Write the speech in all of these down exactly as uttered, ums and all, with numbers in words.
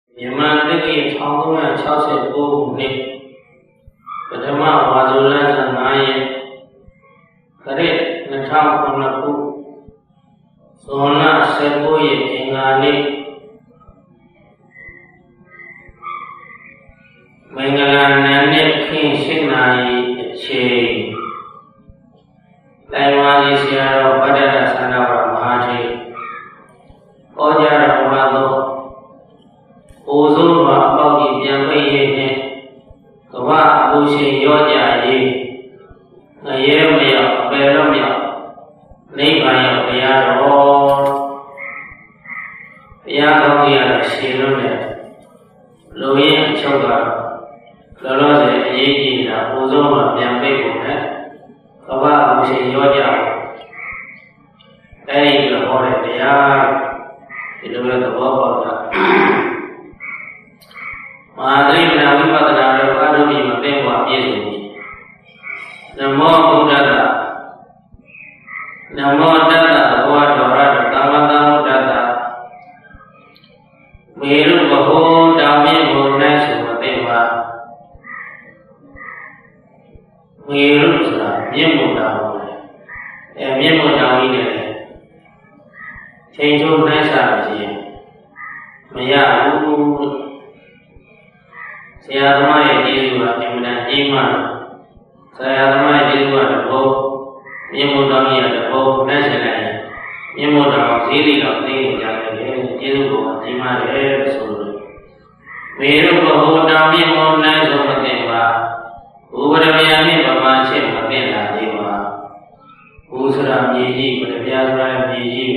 မြန်မာတက္ကီone thousand three hundred sixty-nineခုနှစ်ပထမဝါဆိုလfiveရက်ခရစ်two thousand nineခုဇွန်လnineteenရက်အင်္ဂါနေ့မင်္ဂလာနံနက်ခင်းeightနာရီအချိန်တိုင်ဝမ်ဆရာတော်ဗဒ္ဒနာသန္တာဝရမဟာသီဟောကြားတော်မူသောအိုဆုံးမှာအပေါက်ကြီးပြန်ပိတ်ရင်းနဲ့ကမ္ဘာအမှုရှင်ရောကြရေးငရဲမရောက်အပယ်တော့မြောက်နိဗ္ဗာန်ရောက်ဘုရားတော်ဘုရားကောင်းကြီးရတာရှင်လို့နဲ့လူရင်းအချုပ်ကတော့လောလောဆယ်အရေးကြီးတာအိုဆုံးမှာပြန်ပိတ်ဖို့နဲ့ကမ္ဘာအမှုရှင်ရောကြအဲဒီလိုဟောတဲ့တရားဒီလိုပဲသဘောပေါက်တာမဟာသရိပ္ပဏဝိပဿနာတော်အထုပြီးမသိဘဝပြည့်စုံပြီနမောဗုဒ္ဓတနမောတတ္တဘောဓောရတသမ္မတမုဒ္ဒတမေရုဘဟုတောင်မြင့်ဘုံ၌ဆိုမသိပါမေရုဆိုတာမြင့်ဘုံတောင်အဲမြင့်ဘုံတောင်ကြီးနဲ့ချိန်ချိုးနှိုင်းစားခြင်းမရဘူးဆရာသမားရဲ့ကျေးဇူးကအင်မတန်ကြီးမားဆရာသမားရဲ့ကျေးဇူးကတော့မြင့်မို့တော်ကြီးကတော့နှိုင်းဆိုင်လိုက်မြင့်မို့တော်ဈေးလေးတော့သိနေကြတယ်ကျေးဇူးကကြီးမားတယ်ဆိုလို့မေရုဘဟုတောင်မြင့်မို့နိုင်ဆုံးမသိပါဥပရမယမြင့်ပမာချက်မသိလာသေးပါဥစရာမြေကြီးပရပြာစရာမြေကြီး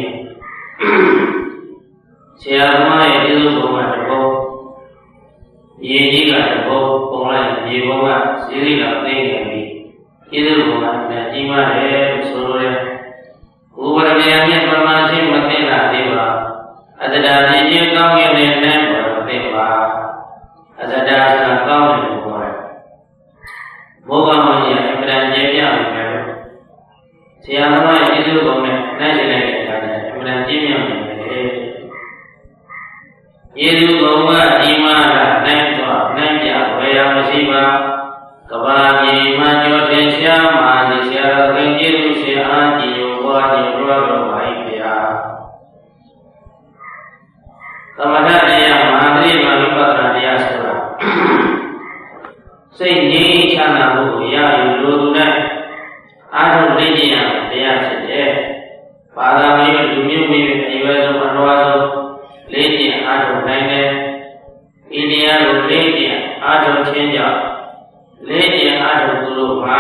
ဆရာသမားရဲ့ကျေးဇူးကတော့ရေကြီးကတဘောပုံလိုက်ရေဘောကစီရီကသိနေပြီကျေးဇူးတော်ကလည်းကြီးမားတယ်ဆိုလိုတယ်ဥပရမယမြတ်ပမာချင်းမသိလာသေးပါအတ္တဓာမြင့်ချင်းကောင်းကင်နဲ့နဲ့ပေါ်မသိပါအတ္တဓာကကောင်းတယ်လို့ပြောတယ်ဘောကမကြီးအပဒံကျေပြပြီပဲဆရာသမားရဲ့ကျေးဇူးတော်နဲ့နိုင်ရှိလိုက်တဲ့အခါကျအပဒံကျေမြောက်နေတယ်ယေသူဘုံကဒီမာကနိုင်သွားနိုင်ပြဝေယမရှိပါကဘာမြေမှာကြောတင်ရှားမှာဒီဆရာတော်ခင်ကျေးဇူးရှင်အားကြည်ဝါကြည်တော်တော်ပါ၏ဗျာသမထတရားမဟာသရိမာဝိပဿနာတရားဆိုတာစိတ်ငြိမ်းချမ်းသာမှုကိုရယူလိုသူနဲ့အားထုတ်လေ့ကျင့်ရတဲ့တရားဖြစ်တယ်ဘာသာမျိုးလူမျိုးမျိုးအရွယ်ဆုံးအတော်ဆုံးလေ့ကျင့်အားထုတ်နိုင်တယ်ဤတရားကိုလေ့ကျင့်အားထုတ်ခြင်းကြောင့်လေ့ကျင့်အားထုတ်သူတို့မှာ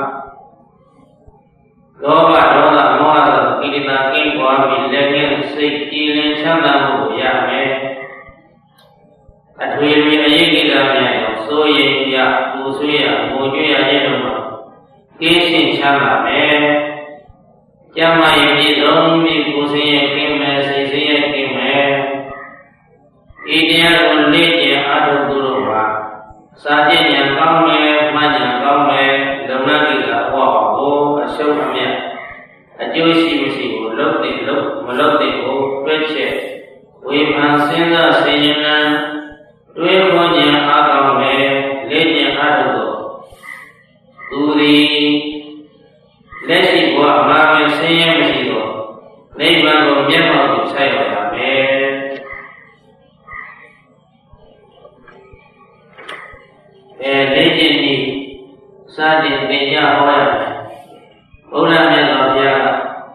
လောဘဒေါသမောဟသောကိလေသာကင်းကွာပြီးလက်ကင်းစိတ်ကြည်လင်ချမ်းသာမှုကိုရမယ်အထွေထွေအရေးကိစ္စများရောစိုးရိမ်ရပူဆွေးရငိုကြွရခြင်းတို့မှာကင်းရှင်းချမ်းသာမယ်ကျမ်းမာရေးပြည့်စုံပြီးကိုယ်စင်ရဲ့ကင်းမယ်စိတ်စင်ရဲ့ကင်းမယ်ဤတရားကိုလေ့ကျင့်အားထုတ်သူတို့မှာစာကျင့်ဉာဏ်ကောင်းမယ်မှတ်ဉာဏ်ကောင်းမယ်လုံလကိစ္စဟောပါကိုအရှုံးအမြတ်အကျိုးရှိမရှိကိုလုပ်တဲ့လုပ်မလုပ်တဲ့ကိုတွဲချက်ဝေဖန်စဉ်းစားဆင်ခြင်ဉာဏ်တွေးခေါ်ဉာဏ်အားကောင်းမယ်လေ့ကျင့်အားထုတ်သောသူသည်လက်ရှိဘဝမှာပင်ဆင်းရဲမရှိသောနိဗ္ဗာန်ကိုမျက်မှောက်ကိုဆက်ရောက်ရမယ်အဲလေ့ကျင့်ပြီးစတင်သင်ကြားဟောရမယ်ဘုရားမြတ်စွာဘုရား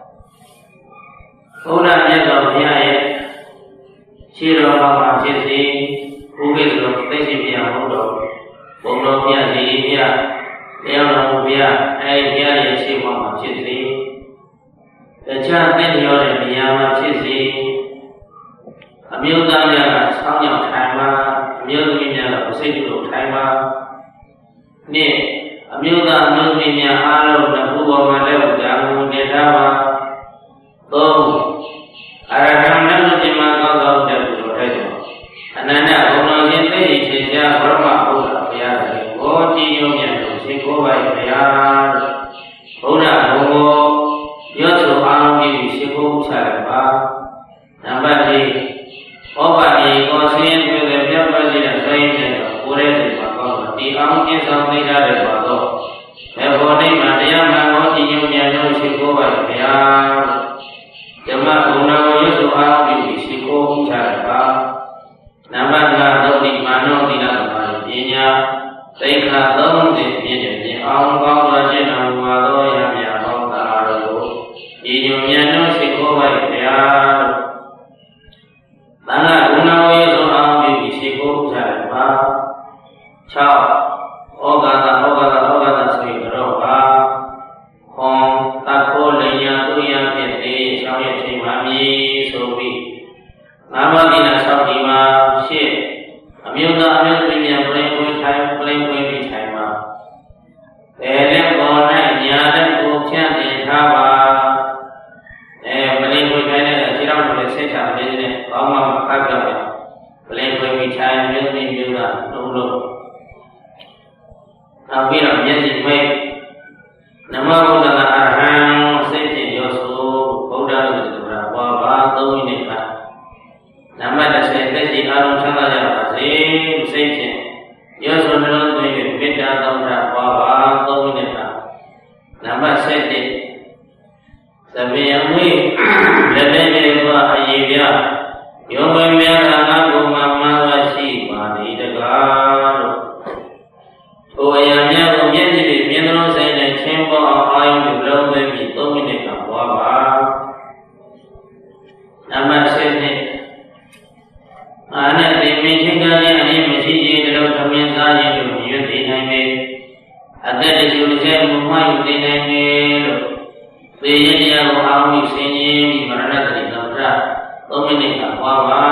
ဘုရားမြတ်စွာဘုရားရဲ့ခြေတော်မှာဖြစ်စေဘုရားဆိုသိရှိပြဟုတ်တော်ဘုံတော်ဘုရားရှင်ဘုရားတရားတော်ဘုရားအဲဒီဘုရားရဲ့ခြေပေါ်မှာဖြစ်စေတခြားသိလျော်တဲ့နေရာမှာဖြစ်စေအမျိုးသားများကဆောင်းကြောင်ထိုင်မှာအမျိုးသမီးများကစိတ်တို့ထိုင်မှာနေ့အမျိုးသားအမျိုးသမီးများအားလုံးကဘုရားမှာလည်းကြာမှုနေထားပါသုံးအရဟံနတ်တို့ဒီမှာကောင်းကောင်းတက်ပြီးတော့တဲ့အနန္တဘုံတော်ရှင်သိရခြင်းရှားဘုရားဘုရားဘုရားကိုဘောကြည်ညိုမြတ်လို့ရှင်ကိုယ်ပိုင်ဘုရားဘုရားဘုံကိုရောဆိုအားလုံးပြီးရှင်ကိုယ်ချရပါနံပါတ်၄ဩပါတိကိုဆင်းရဲတဲ့စီတဲ့ဆိုရင်လည်းကိုယ်ရဲ့စိတ်မှာကောင်းတော့ဒီအောင်ကျင့်ဆောင်သိကြတဲ့ပါတော့ဘယ်ပေါ်နေမှာတရားမှန်ကိုကြည်ညိုမြန်လို့ရှိခိုးပါ့ဗျာဓမ္မဂုဏကိုရွတ်ဆိုအားပြုပြီးရှိခိုးချရပါနံပါတ်၅သုတ်တိမာနောတိလသမာဓိပညာသိက္ခာသုံးဆယ်ပြည့်တဲ့ပြင်အောင်ကောင်းစွာကျင့်တော်မူသောရမြတ်ဟောတာတော်ကိုကြည်ညိုမြန်လို့ရှိခိုးပါ့ဗျာသံဃာဂုဏကိုရွတ်ဆိုအားပြုပြီးရှိခိုးချရပါ၆ဩဃာတဩဃာတဩဃာတဆိုရတော့ပါဟောတခိုးလျာသူရဖြစ်သေးရှောင်းရချိန်ပါမည်ဆိုပြီးငါးပါးဒီနာဆောက်ဒီမှာရှေ့အမျိုးသားအမျိုးသမီးများပြင်ပွင့်ထိုင်ပြင်ပွင့်ပြီးထိုင်မှာဘယ်နဲ့ပေါ်၌ညာတဲ့ကိုဖြန့်တင်ထားပါအဲပြင်ပွင့်ထိုင်တဲ့ခြေထောက်တွေဆက်ချပေးတဲ့ကောင်းမှမဖတ်ကြပါပြင်ပွင့်ပြီးထိုင်မျိုးသမီးမျိုးသားလုံးလုံးနောက်ပြီးတော့မျက်စိမိတ်နမဗုဒ္ဓနာအရဟံစိတ်ဖြင့်ရောဆိုဗုဒ္ဓလို့ဆိုတာဘာဘာသုံးမိနစ်ကနံပါတ်တစ်ဆယ်သက်ရှိအားလုံးချမ်းသာကြပါစေစိတ်ဖြင့်ရောဆိုနှလုံးသွင်း၍မေတ္တာသုံးတာဘာဘာသုံးမိနစ်ကနံပါတ်ဆယ်တစ်သဗ္ဗေအမွေလက်တဲ့ပြေဘာအရေးပြယောမမြတ်သာနာကုမမဝရှိပါသည်တကားလို့ဟိုအရာများကိုမျက်စိဖြင့်မြင်သောစိတ်နဲ့ချင်းပေါ်အောင်အာရုံပြုလုံးသွင်းပြီးသုံးမိနစ်ကပွားပါနံပါတ်ဆယ်နှစ်အာနဲ့ဒီမင်းချင်းကလည်းအနည်းမရှိသေးတဲ့တော့သမင်းသားရင်တို့ရွတ်သိနိုင်ပေအသက်တချို့တစ်ချက်မှမှယူသိနိုင်ပေလို့သေရင်တရားကိုအာရုံပြုဆင်ခြင်ပြီးမရဏတတိသမ္ပဒသုံးမိနစ်ကပွားပါ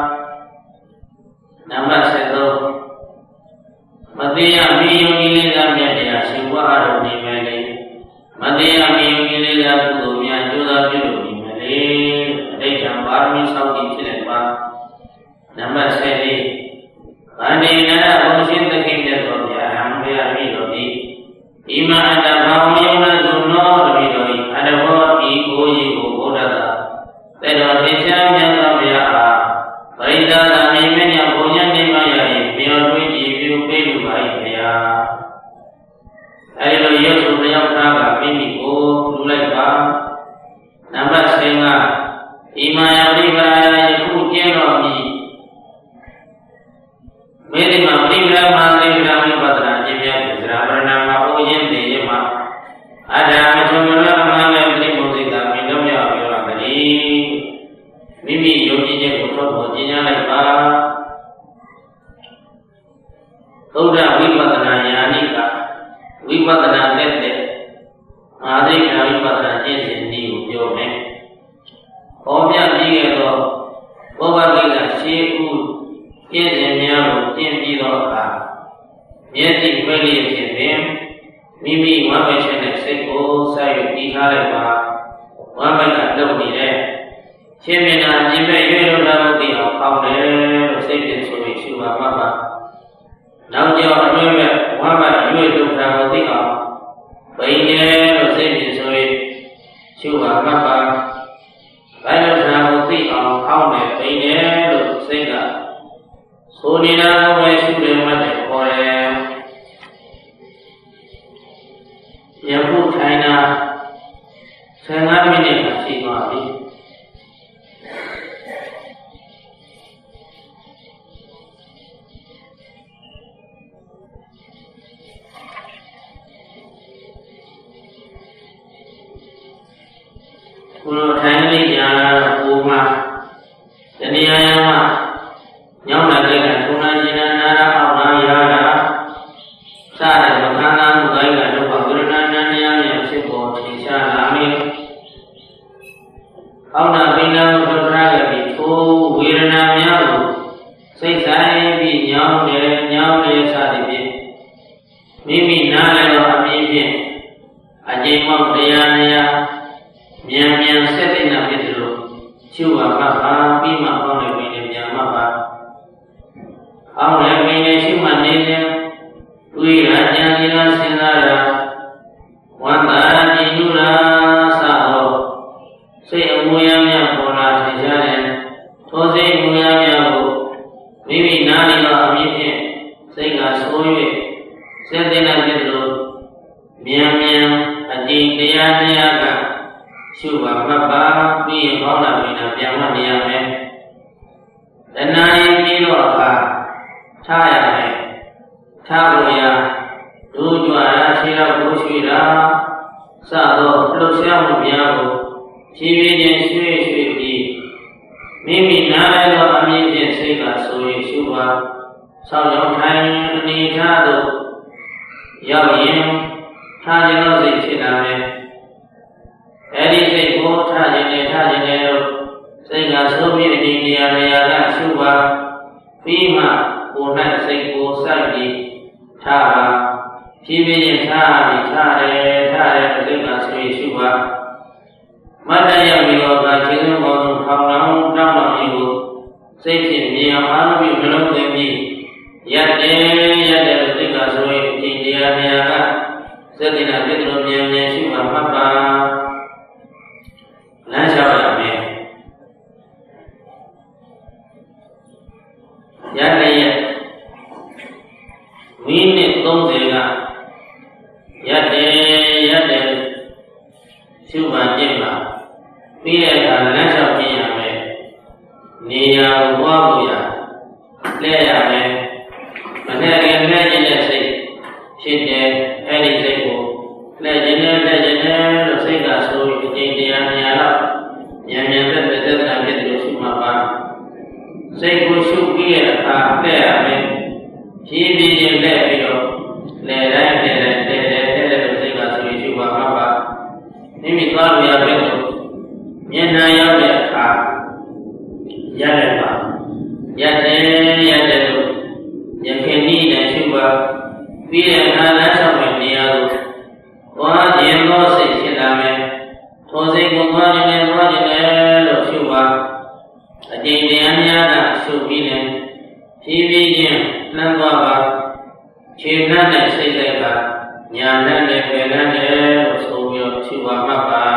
နံပါတ်ဆယ်သုံးမတရားမီယုံကိလေသာမြတ်တရားရှင်ဝါရနေမယ်လေမတရားမီယုံကိလေသာကုသိုလ်များကျိုးသာပြုလို့နေမယ်လေအဋ္ဌံပါရမီဆောက်တည်ဖြစ်နေပါနံပါတ်ဆယ်လေးဗန္ဒီနာဘုရှင်သခင်မြတ်စွာဘုရားဟံဘုရားမိတော်သည်ဣမအတ္တဘောင်ယုံနာသူနောတပိတော်ဤအတ္တဘောဤကိုဤကိုဘုဒ္ဓသာတေတော်သင်္ချာမြတ်စွာဘုရားအားပရိသတ်သာမိမညဘုံညနေမရ၏မြေတော်တွင်ကြည်ပြုပေးလူပါ၏ဘုရားအဲဒီလိုရုပ်စုမြောက်သားကမိမိကိုလူလိုက်ပါနံပါတ်ဆယ်ကဣမာယပရိပရာယယခုကျင်းတော်မူမေတ္တာပရိပရာမသေဗရာမိပဒနာကျင့်များသရာပရဏာမှာအိုခြင်းတည်ခြင်းမှာအတ္တမချုံမရအမှန်ပဲပြိမုစိတ်ကမိတော့မြောက်ပြောတာတည်းမိမိယုံကြည်ခြင်းကိုထုတ်ပေါ်ကျင့်ကြလိုက်ပါသုဒ္ဓဝိပဿနာဉာဏိကဝိပဿနာတဲ့တဲ့အာသိဉာဏ်ဝိပဿနာကျင့်စဉ်နည်းကိုပြောမယ်။ဟောပြပြီးခဲ့သောဘောဂဝိကရှေးဥကျင့်စဉ်များကိုကျင့်ပြီးသောအခါမျက်စိဖွင့်လျက်ခြင်းဖြင့်မိမိဝမ်းပင်ရှင်တဲ့စိတ်ကိုစိုက်ယူတည်ထားလိုက်ပါဝမ်းပင်ကလုံနေတဲ့ရှင်မျက်နှာကြည့်မဲ့ရွေးလို့လာလို့သိအောင်ဖောင်းတယ်လို့စိတ်ဖြင့်ဆိုပြီးရှုပါမှပါနောက်ကြောအတွင်းမဲ့ဝမ်းပင်ရွေးလို့လာလို့သိအောင်ဘိနေလို့စိတ်ဖြင့်ဆိုပြီးရှုပါမှပါဘိုင်လို့သာကိုသိအောင်ဖောင်းတယ်ဘိနေလို့စိတ်ကဆိုနေတာကိုပဲရှုတယ်မှတ်တယ်ခေါ်တယ်ယခုထိုင်တာဆယ်ငါးမိနစ်ကရှိသွားပြီဘုရားထိုင်နေကြပူမှာတဏှာယမှာညောင်းလာတဲ့ကထုံနာရှင်နာနာရအောက်နာရာတာစတဲ့ခန္ဓာမှုတိုင်းကတော့ဝိရဏနာနယရဲ့ဖြစ်ပေါ်ထင်ရှားလာမည်အောက်နာပိဏမှုဒုက္ခရဲ့ဒီထိုဝေဒနာများကိုစိတ်ဆိုင်ပြီးညောင်းတယ်ညောင်းတယ်စသည်ဖြင့်မိမိနားလည်သောအမြင်ဖြင့်အကျဉ်းမောက်တရားများမြန်မြန်ဆက်တဲ့နာဖြစ်သလိုရှုပါမှပါပြီးမှပေါင်းတယ်ပြီးတယ်မြန်မှပါအောင်းလည်းပြီးတယ်ရှုမှနေတယ်တွေ့ရကြံစီလားစဉ်းစားရဝန္တာကြည်ညူရာစသောစိတ်အမူအရာများပေါ်လာထင်ရှားတယ်ထိုစိတ်အမူအရာများကိုမိမိနားလည်သောအစိတ်ကဆိုး၍စေတနာဖြစ်လို့မြန်မြန်အကျင့်တရားများကရှုပါမှတ်ပါပြီးရင်ဟောလာပြီးတော့ပြန်မှတ်နေရမယ်တဏှာရင်ပြီးတော့အခါထားရမယ်ထားလို့ရဒုကြွားရာခြေတော်ကိုရွှေ့တာစသောလှုပ်ရှားမှုများကိုဖြည်းဖြည်းချင်းရွှေ့ရွှေ့ပြီးမိမိနားလည်သောအမြင်ဖြင့်စိတ်ကဆိုရင်ရှုပါဆောင်းရောက်ထိုင်အနေထားသို့ရောက်ရင်ထားခြင်းသောစိတ်ဖြစ်လာမယ်အဲဒီစိတ်ကိုထားခြင်းနဲ့ထားခြင်းနဲ့လို့စိတ်ကဆိုးပြီးအဒီနေရာနေရာကရှုပါပြီးမှကိုယ်၌စိတ်ကိုစိုက်ပြီးထားပါဖြည်းဖြည်းချင်းထားပြီးထားတယ်ထားတယ်စိတ်ကဆိုရင်ရှုပါမတ္တယမိရောကခြေစွမ်းပေါင်းထောင်လောင်းတောင်းလောင်းကြီးကိုစိတ်ဖြင့်မြင်အောင်အားပြုနှလုံးသွင်းပြီးရက်တယ်ရက်တယ်စိတ်ကဆိုရင်ဒီနေရာနေရာကစေတနာဖြစ်လို့မြန်မြန်ရှုပါမှတ်ပါလမ်းလျှောက်ရမယ်ရက်တယ်ရက်မိနစ်သုံးဆယ်ကရက်တယ်ရက်တယ်ရှုပါကျင့်ပါပြီးတဲ့အခါလမ်းလျှောက်ကျင့်ရမယ်နေရာကိုပွားဖို့ရလဲရမယ်မနဲ့ခင်လဲခြင်းတဲ့စိတ်ဖြစ်တယ်အဲ့ဒီစိတ်ကိုလဲခြင်းနဲ့လဲခြင်းနဲ့လို့စိတ်ကဆိုအကျင့်တရားများတော့မြန်မြန်သက်သက်သက်သာဖြစ်လို့ရှုမှတ်ပါစိတ်ကိုရှုပြီးတဲ့အခါလဲရမယ်ဖြည်းဖြည်းချင်းလဲပြီးတော့လဲတိုင်းလဲတိုင်းလဲတယ်လဲတယ်လို့စိတ်ကဆိုရှုပါမှတ်ပါမိမိသွားလို့ရပဲလို့မျက်နှာရောက်တဲ့အခါရလိုက်ပါရတယ်ရတယ်လို့ယခင်နည်းနဲ့ရှုပါပြီးတဲ့အခါလမ်းဆောင်တဲ့နေရာကိုသွားခြင်းသောစိတ်ဖြစ်လာမယ်ထိုစိတ်ကိုသွားခြင်းနဲ့သွားခြင်းနဲ့လို့ရှုပါအကျင့်တရားများကရှုပြီးနဲ့ဖြည်းဖြည်းချင်းနှမ်းသွားပါခြေနှမ်းနဲ့စိတ်လိုက်ကညာနှမ်းနဲ့ပယ်နှမ်းနဲ့လို့ဆိုပြီးတော့ရှုပါမှတ်ပါ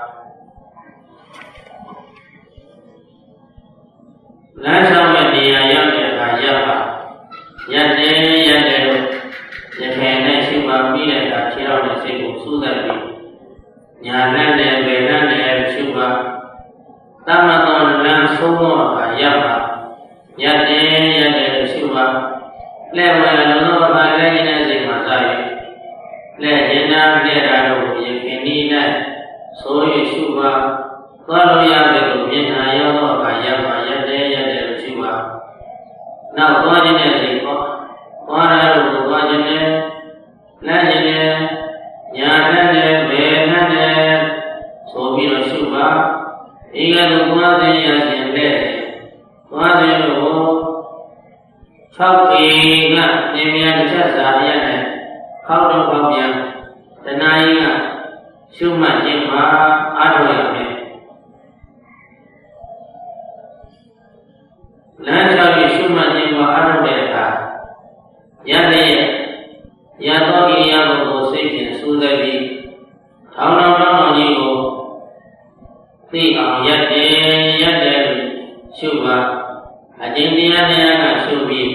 လမ်းဆောင်တဲ့နေရာရောက်တဲ့အခါရပ်ပါရပ်တယ်ရပ်တယ်လို့ယခင်နဲ့ရှုပါပြီးတဲ့အခါခြေထောက်နဲ့စိတ်ကိုစူးစိုက်ပြီးညာနဲ့လည်းပယ်နဲ့လည်းရှုပါတမသောလမ်းဆုံးသောအခါရပ်ပါရပ်တယ်ရပ်တယ်လို့ရှုပါလက်ဝဲလုံးသောအခါလက်ရင်းနဲ့စိတ်မှာစားရလက်ရင်းနဲ့လက်တာတို့ယခင်နည်းနဲ့ဆိုရရှုပါသွားလို့ရတယ်လို့မျက်နှာရောက်သောအခါရပ်ပါရပ်တယ်ရပ်တယ်လို့ရှုပါနောက်သွားခြင်းနဲ့စိတ်ပေါ့သွားရလို့သွားခြင်းနဲ့လက်ခြင်းနဲ့ညာနဲ့နဲ့ဘယ်နဲ့နဲ့ဆိုပြီးတော့ရှုပါဒီကလိုသွားခြင်းရခြင်းနဲ့သွားခြင်းလို့၆ပေကပြင်းပြတစ်ချက်စာရနဲ့ခေါက်တော့ခေါက်ပြန်တဏှာကြီးကရှုမှတ်ခြင်းမှာအားထုတ်ရမယ်လမ်းလျှောက်ပြီးရှုမှတ်ခြင်းမှာအားထုတ်တဲ့အခါရတဲ့ရသောဣရိယာပုကိုစိတ်ဖြင့်စူးစိုက်ပြီးထောင်းထောင်းထောင်းထောင်းကြီးကိုသိအောင်ရက်တယ်ရက်တယ်ရှုပါအကျင့်တရားများကရှုပြီး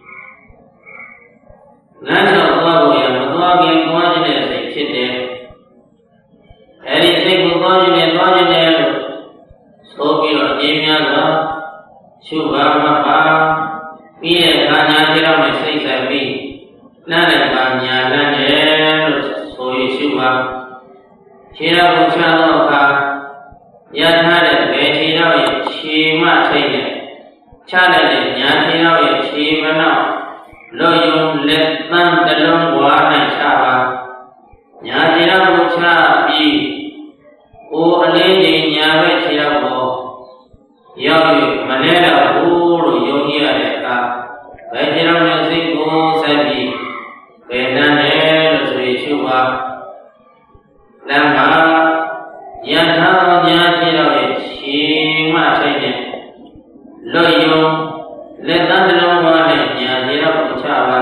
လမ်းလျှောက်သွားဖို့ရမသွားခင်သွားခြင်းတဲ့စိတ်ဖြစ်တယ်အဲဒီစိတ်ကိုသွားခြင်းနဲ့သွားခြင်းနဲ့လို့ဆိုပြီးတော့အကျင့်များစွာရှုပါမှတ်ပါပြီးတဲ့အခါညာခြေထောက်နဲ့စိတ်ဆိုင်ပြီးနှမ်းတဲ့ပါညာနှမ်းတယ်လို့ဆိုရရှုပါခြေထောက်ကိုချသောအခါရထားတဲ့ဘယ်ခြေထောက်ရဲ့ခြေမထိတ်နဲ့ချလိုက်တဲ့ညာခြေထောက်ရဲ့ခြေမနောက်လွတ်ယုံလက်သန်းတလုံးဝါ၌ချပါညာခြေထောက်ကိုချပြီးကိုယ်အလေးချိန်ညာဘက်ခြေထောက်ကိုရောက်၍မလဲတော့ဘူးလို့ယုံကြည်ရတဲ့အခါဘယ်ခြေထောက်နဲ့စိတ်ကိုဆက်ပြီးဘယ်နှမ်းလဲလို့ဆိုရရှုပါလမ်းမှာယထာညာခြေထောက်ရဲ့ခြေမထိတ်နဲ့လွတ်ယုံလက်သန်းတလုံးဝါနဲ့ညာခြေထောက်ကိုချပါ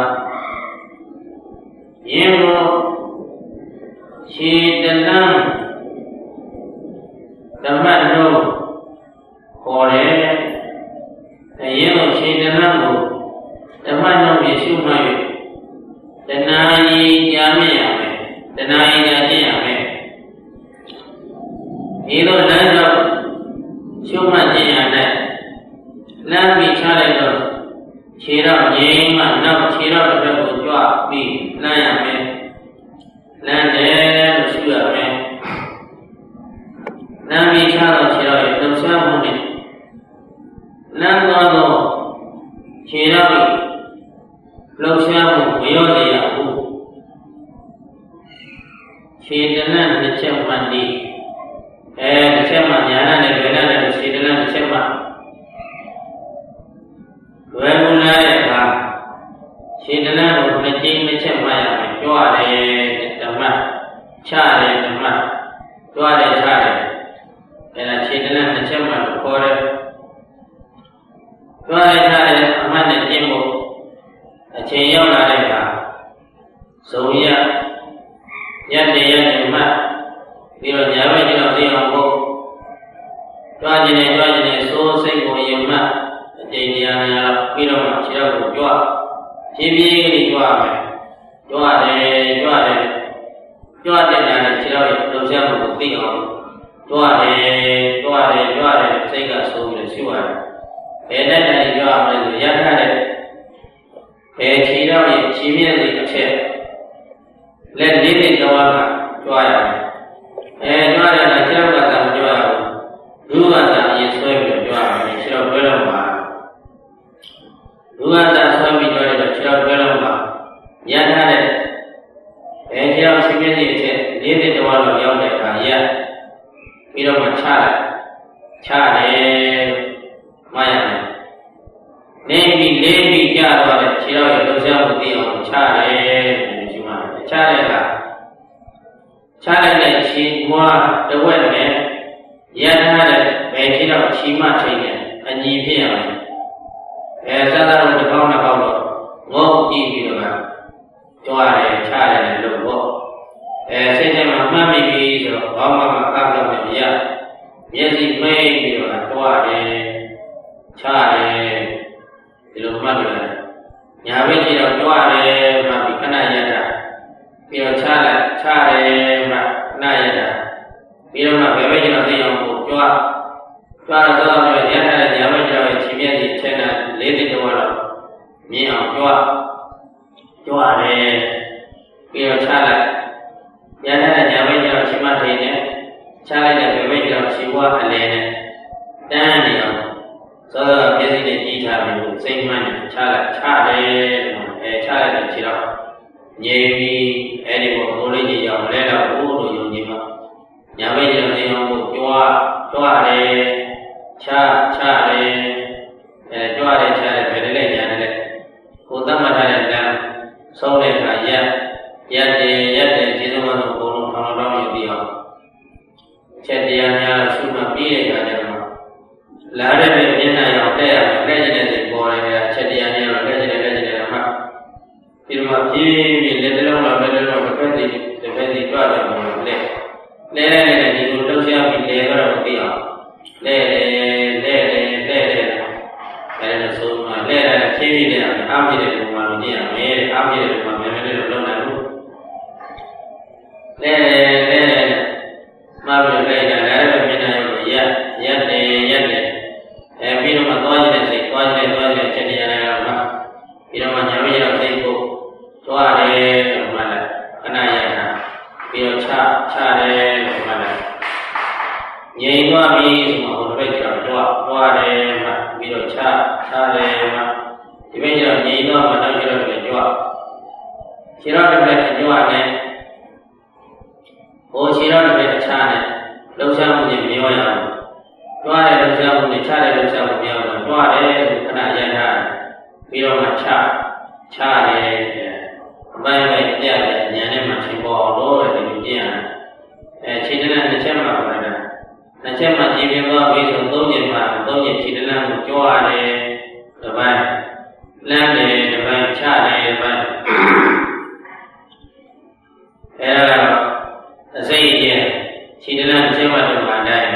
ယင်းကိုခြေတလန်းဓမ္မလုံးခေါ်တယ်အရင်ကခြေတလန်းကိုဓမ္မှတ်နှုတ်ပြီးရှုမှတ်၍တဏှာကြီးကြားမြင်ရမယ်တဏှာကြီးကြားရှင်းရမယ်ဒီလိုလမ်းကြောင်းရှုမှတ်ခြင်းရတဲ့လမ်းပြီးချလိုက်တော့ခြေတော့ငြိမ်းမှနောက်ခြေတော့တစ်ဖက်ကိုကြွပြီးလမ်းရမယ်လမ်းတယ်လို့ရှုရမယ်လမ်းပြီးချတော့ခြေတော့ရဲ့လှုပ်ရှားမှုနဲ့လမ်းသွားတော့ခြေတော့လှုပ်ရှားမှုမရောစေရဘူးခြေတနက်တစ်ချက်မှတ်ဒီအဲတစ်ချက်မှညာနဲ့ဗေဒနဲ့ခြေတနက်တစ်ချက်မှလွယ်ကူလာတဲ့အခါခြေတနက်ကိုနှစ်ကြိမ်တစ်ချက်မှရမယ်ကြွရတယ်ဓမ္မချတယ်ဓမ္မကြွတယ်ချတယ်အဲဒါခြေတနက်တစ်ချက်မှလို့ခေါ်တယ်ကြွတယ်ချတယ်အမှတ်နဲ့ကျင့်ဖို့အချိန်ရောက်လာတဲ့အခါဇုံရရက်တည်းရက်တည်းမှပြီးတော့ညာဘက်ကျတော့သိအောင်ဖို့ကြွခြင်းနဲ့ကြွခြင်းနဲ့စိုးစိတ်ကိုယုံမှအကျဉ်းတရားများပြီးတော့မှခြေတော်ကိုကြွဖြည်းဖြည်းလေးကြွမယ်ကြွတယ်ကြွတယ်ကြွတဲ့နေရာနဲ့ခြေတော်ရဲ့လှုပ်ရှားမှုကိုသိအောင်ကြွတယ်ကြွတယ်ကြွတယ်စိတ်ကဆိုးပြီးရှုရတယ်ဘယ်နဲ့တည်းကြွရမလဲဆိုရထားတဲ့ဘယ်ခြေတော်ရဲ့ခြေမြက်လေးတစ်ချက်လက်လေးနဲ့ကြွားကကြွရမယ်အဲကြွရတယ်ကခြေတော်ကသာမကြွရဘူးဒုက္ခသာအရင်ဆွဲပြီးကြွရမယ်ခြေတော်တွဲတော့မှာဒုက္ခသာဆွဲပြီးကြွရတော့ခြေတော်တွဲတော့မှာရထားတဲ့အဲခြေတော်ခြေမြက်လေးတစ်ချက်လေးနဲ့ကြွားတော့ရောက်တဲ့အခါရပြီးတော့မှချလိုက်ချတယ်မှရမယ်နေပြီးလေးပြီးကြသွားတဲ့ခြေတော်ရဲ့လှုပ်ရှားမှုသိအောင်ချတယ်ဒီမှာချတဲ့အခါချလိုက်တဲ့ခြေမွားတစ်ဝက်နဲ့ရထားတဲ့ဘယ်ခြေတော်ခြေမထိတ်နဲ့အညီဖြစ်ရမယ်အဲသာသာတို့တစ်ပေါင်းတစ်ပေါင်းတော့ငုံကြည့်ပြီးတော့ကြွားတယ်ချတယ်လို့ပေါ့အဲစိတ်ထဲမှာမှတ်မိပြီဆိုတော့ဘာမှမကပ်တော့မရမျက်စိမိတ်ပြီးတော့ကြွားတယ်ချတယ်ဒီလိုမှတ်လို့ရတယ်ညာဘက်ကြည့်တော့ကြွားတယ်မှတ်ပြီးခဏရတာပြီးတော့ချလိုက်ချတယ်မှခဏရတာပြီးတော့မှဘယ်ဘက်ကြည့်တော့သိအောင်ကိုကြွားကြွားတော့တော့ရထားတဲ့ညာဘက်ကြည့်တော့ခြေမျက်စိချက်နဲ့လေးသိတော့တော့မြင်အောင်ကြွားကြွားတယ်ပြီးတော့ချလိုက်ရထားတဲ့ညာဘက်ကြည့်တော့ခြေမထိန်နဲ့ချလိုက်တဲ့ဘယ်ဘက်ကြည့်တော့ခြေဝါအလဲနဲ့တန်းနေအောင်သောသောမျက်စိနဲ့ကြည့်ထားပြီးစိတ်မှန်းနဲ့ချလိုက်ချတယ်အဲချလိုက်တဲ့ခြေတော့ငြိမ်ပြီးအဲဒီပေါ်ကိုလေးကြီးရောက်လဲတော့ဘိုးတို့ယုံကြည်မှာညာဘက်ကျတော့သိအောင်ကိုကြွားကြွားတယ်ချချတယ်အဲကြွားတယ်ချတယ်ဘယ်တလဲညာတယ်ကိုသတ်မှတ်ထားတဲ့လမ်းဆုံးတဲ့အခါရက်ရက်တယ်ရက်တယ်ခြေသုံးပါးကိုဘုံလုံးထောင်ထောင်ယူပြီးအောင်ချက်တရားများရှုမှတ်ပြီးတဲ့အခါကျတော့လာတဲ့မျက်နှာရောက်တဲ့ရမယ်လက်ကျင်တဲ့စိတ်ပေါ်တယ်ချက်တရားများတော့လက်ကျင်တဲ့လက်ကျင်တဲ့မှာပြီးတော့ပြင်းပြင်းလက်တလုံးတော့လက်တလုံးတစ်ဖက်စီတစ်ဖက်စီတွားတယ်လို့လက်လဲလဲလဲဒီလိုလှုပ်ရှားပြီးလဲတော့မသိအောင်လဲလဲလဲလဲလဲလဲအဲဒါဆိုမှလဲလဲဖြည်းဖြည်းလဲအားပြည့်တဲ့ပုံမှန်ကိုကြည့်ရမယ်အားပြည့်တဲ့ပုံမှန်မြန်မြန်လေးတော့လုပ်နိုင်ဘူးလဲလဲလဲလဲမှားပြီးလဲတယ်လဲတယ်မျက်နှာရောက်ရက်ရက်တယ်ရက်တယ်အဲပြီးတော့မှသွားကြည့်တဲ့စိတ်သွားကြည့်တဲ့သွားကြည့်တဲ့ချက်တရားတွေတော့ပြီးတော့မှညာဘက်ရောက်စိတ်ကိုသွားတယ်လို့မှလည်းခဏရတာပြီးတော့ချချတယ်လို့မှလည်းငြိမ်သွားပြီဆိုမှဟိုတစ်ဘက်ကျတော့သွားသွားတယ်မှပြီးတော့ချချတယ်မှဒီဘက်ကျတော့ငြိမ်သွားမှနောက်ကျတော့လည်းကြွခြေတော်တစ်ဘက်ကြွနဲ့ဟိုခြေတော်တစ်ဘက်ချနဲ့လှုပ်ရှားမှုချင်းမရောရဘူးကြွားတဲ့လှုပ်ရှားမှုနဲ့ချတဲ့လှုပ်ရှားမှုမရောဘူးကြွားတယ်လို့ခဏရထားပြီးတော့မှချချတယ်အပိုင်းပိုင်းပြတဲ့ဉာဏ်နဲ့မှသင်ပေါ်လို့ဒီလိုကြည့်ရတယ်အဲခြေတန်းတစ်ချက်မှပါတာတစ်ချက်မှကြည့်ပြသွားပြီဆိုသုံးချက်မှသုံးချက်ခြေတန်းကိုကြွားတယ်တစ်ပိုင်းလမ်းတယ်တစ်ပိုင်းချတယ်တစ်ပိုင်းအဲဒါအစိတ်ရဲ့ခြေတန်းတစ်ချက်မှတော့မှတိုင်း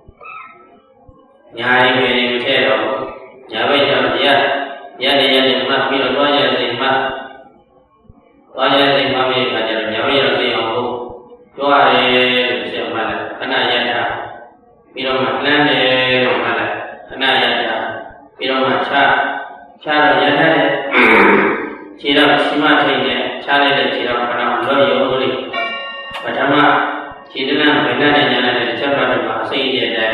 ညာရီပဲမထဲတော့ညာဘက်ကျတော့ရရနေရနေမှ mắt bây giờ có giờ gì mắt có giờ gì mà bây giờ giờ giờ bây giờ gì mà không cho ai xem mà là cái này giờ là bây giờ mặt lên để mà là cái này giờ là bây giờ mặt cha cha rồi giờ này chỉ là chỉ mà thấy này cha này là chỉ là cái nào đó yếu đi và thằng mà chỉ đến là phải là này nhà này chắc là được mà xây dựng đây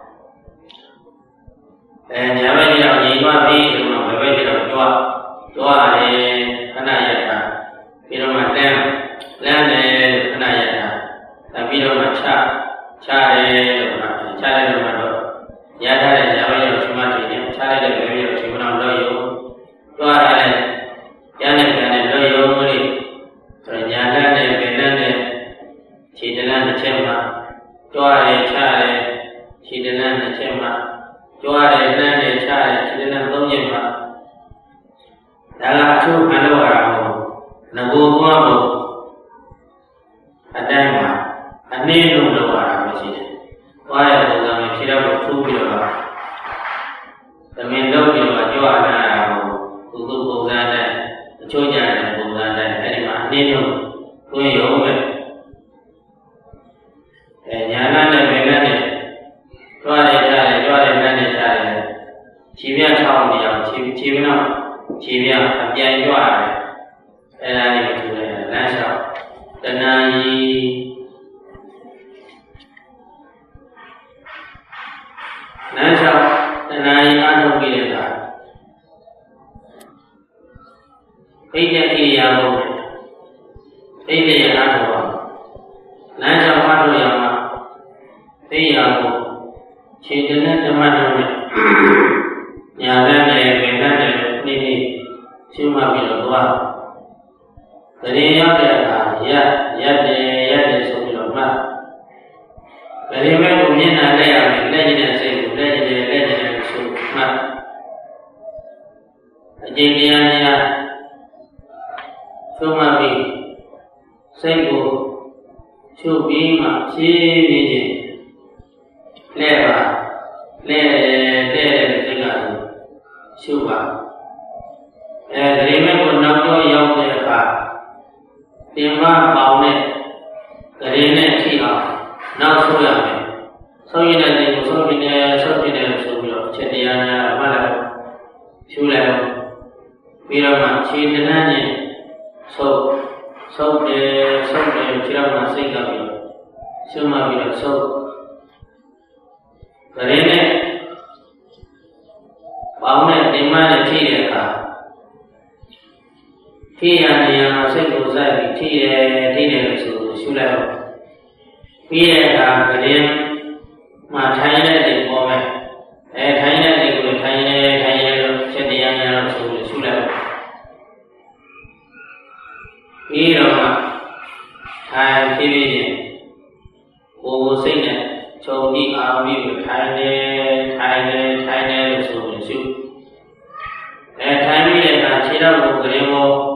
nhà bây giờ gì mà đi thì mà phải bây giờ cho cho để cái này vậy là bây giờ mà lên lên để cái này vậy là bây giờ mà cha cha để cha để mà đó nhà đây nhà bây giờ chỉ mà thì cha để bây giờ chỉ mà làm đó yếu cho này nhà này cái này đó yếu đi rồi nhà đây này cái này chỉ để làm được xem mà cho để cha để chỉ để làm được xem mà cho để nên để cha để chỉ để làm tốt nhất mà đã là chú anh đâu à là vô qua vô anh đây mà anh nên luôn đâu à mà chỉ qua là vô rằng chỉ là một chú bây giờ là mình đâu bây giờ cho anh là vô vô vô ra đây cho nhà là vô ra đây cái mà nên luôn tôi hiểu vậy nhà nan này về nan này cho đây cha này cho đây nan này cha này chỉ biết thao này chỉ chỉ biết nào chỉ biết làm gì cho ai đây là điều thứ này là sao cái này là sao cái này ăn không kỹ được cái gì thì ăn không cái gì ăn không là sao ăn được mà thế giờ chỉ đến hết cho mà rồi nhà ra này về ra này đi đi chứ mà bị lột qua cái này nó là ya ya để ya để số bị lột mà cái này mấy công nhân là đây là mình đây là xây đây là đây là số mà cái gì nha số mà bị xây của số bị mà chỉ bị gì lẽ mà lẽ lẽ là cái gì siêu mà cái này mình nói cho nhau để cả tiếng vang bảo này cái này chỉ là nó số là này số như này thì số như này số như này số như này chỉ là mà là siêu là bây giờ mà chỉ thế này nhỉ số số để số để chỉ là mà xây cả bây giờ siêu mà bây giờ số cái này bảo này thì mà là thi là cả thi là thì mà sẽ có giải thi là thi là sự siêu là thi là cả cái này mà thay là thì có mày thay là thì có thay là thay là sẽ đi ăn là sự siêu là thi là mà thay thi gì cô sinh này cho đi ăn đi phải thay là thay là thay là sự siêu thay vì là chỉ là một cái mô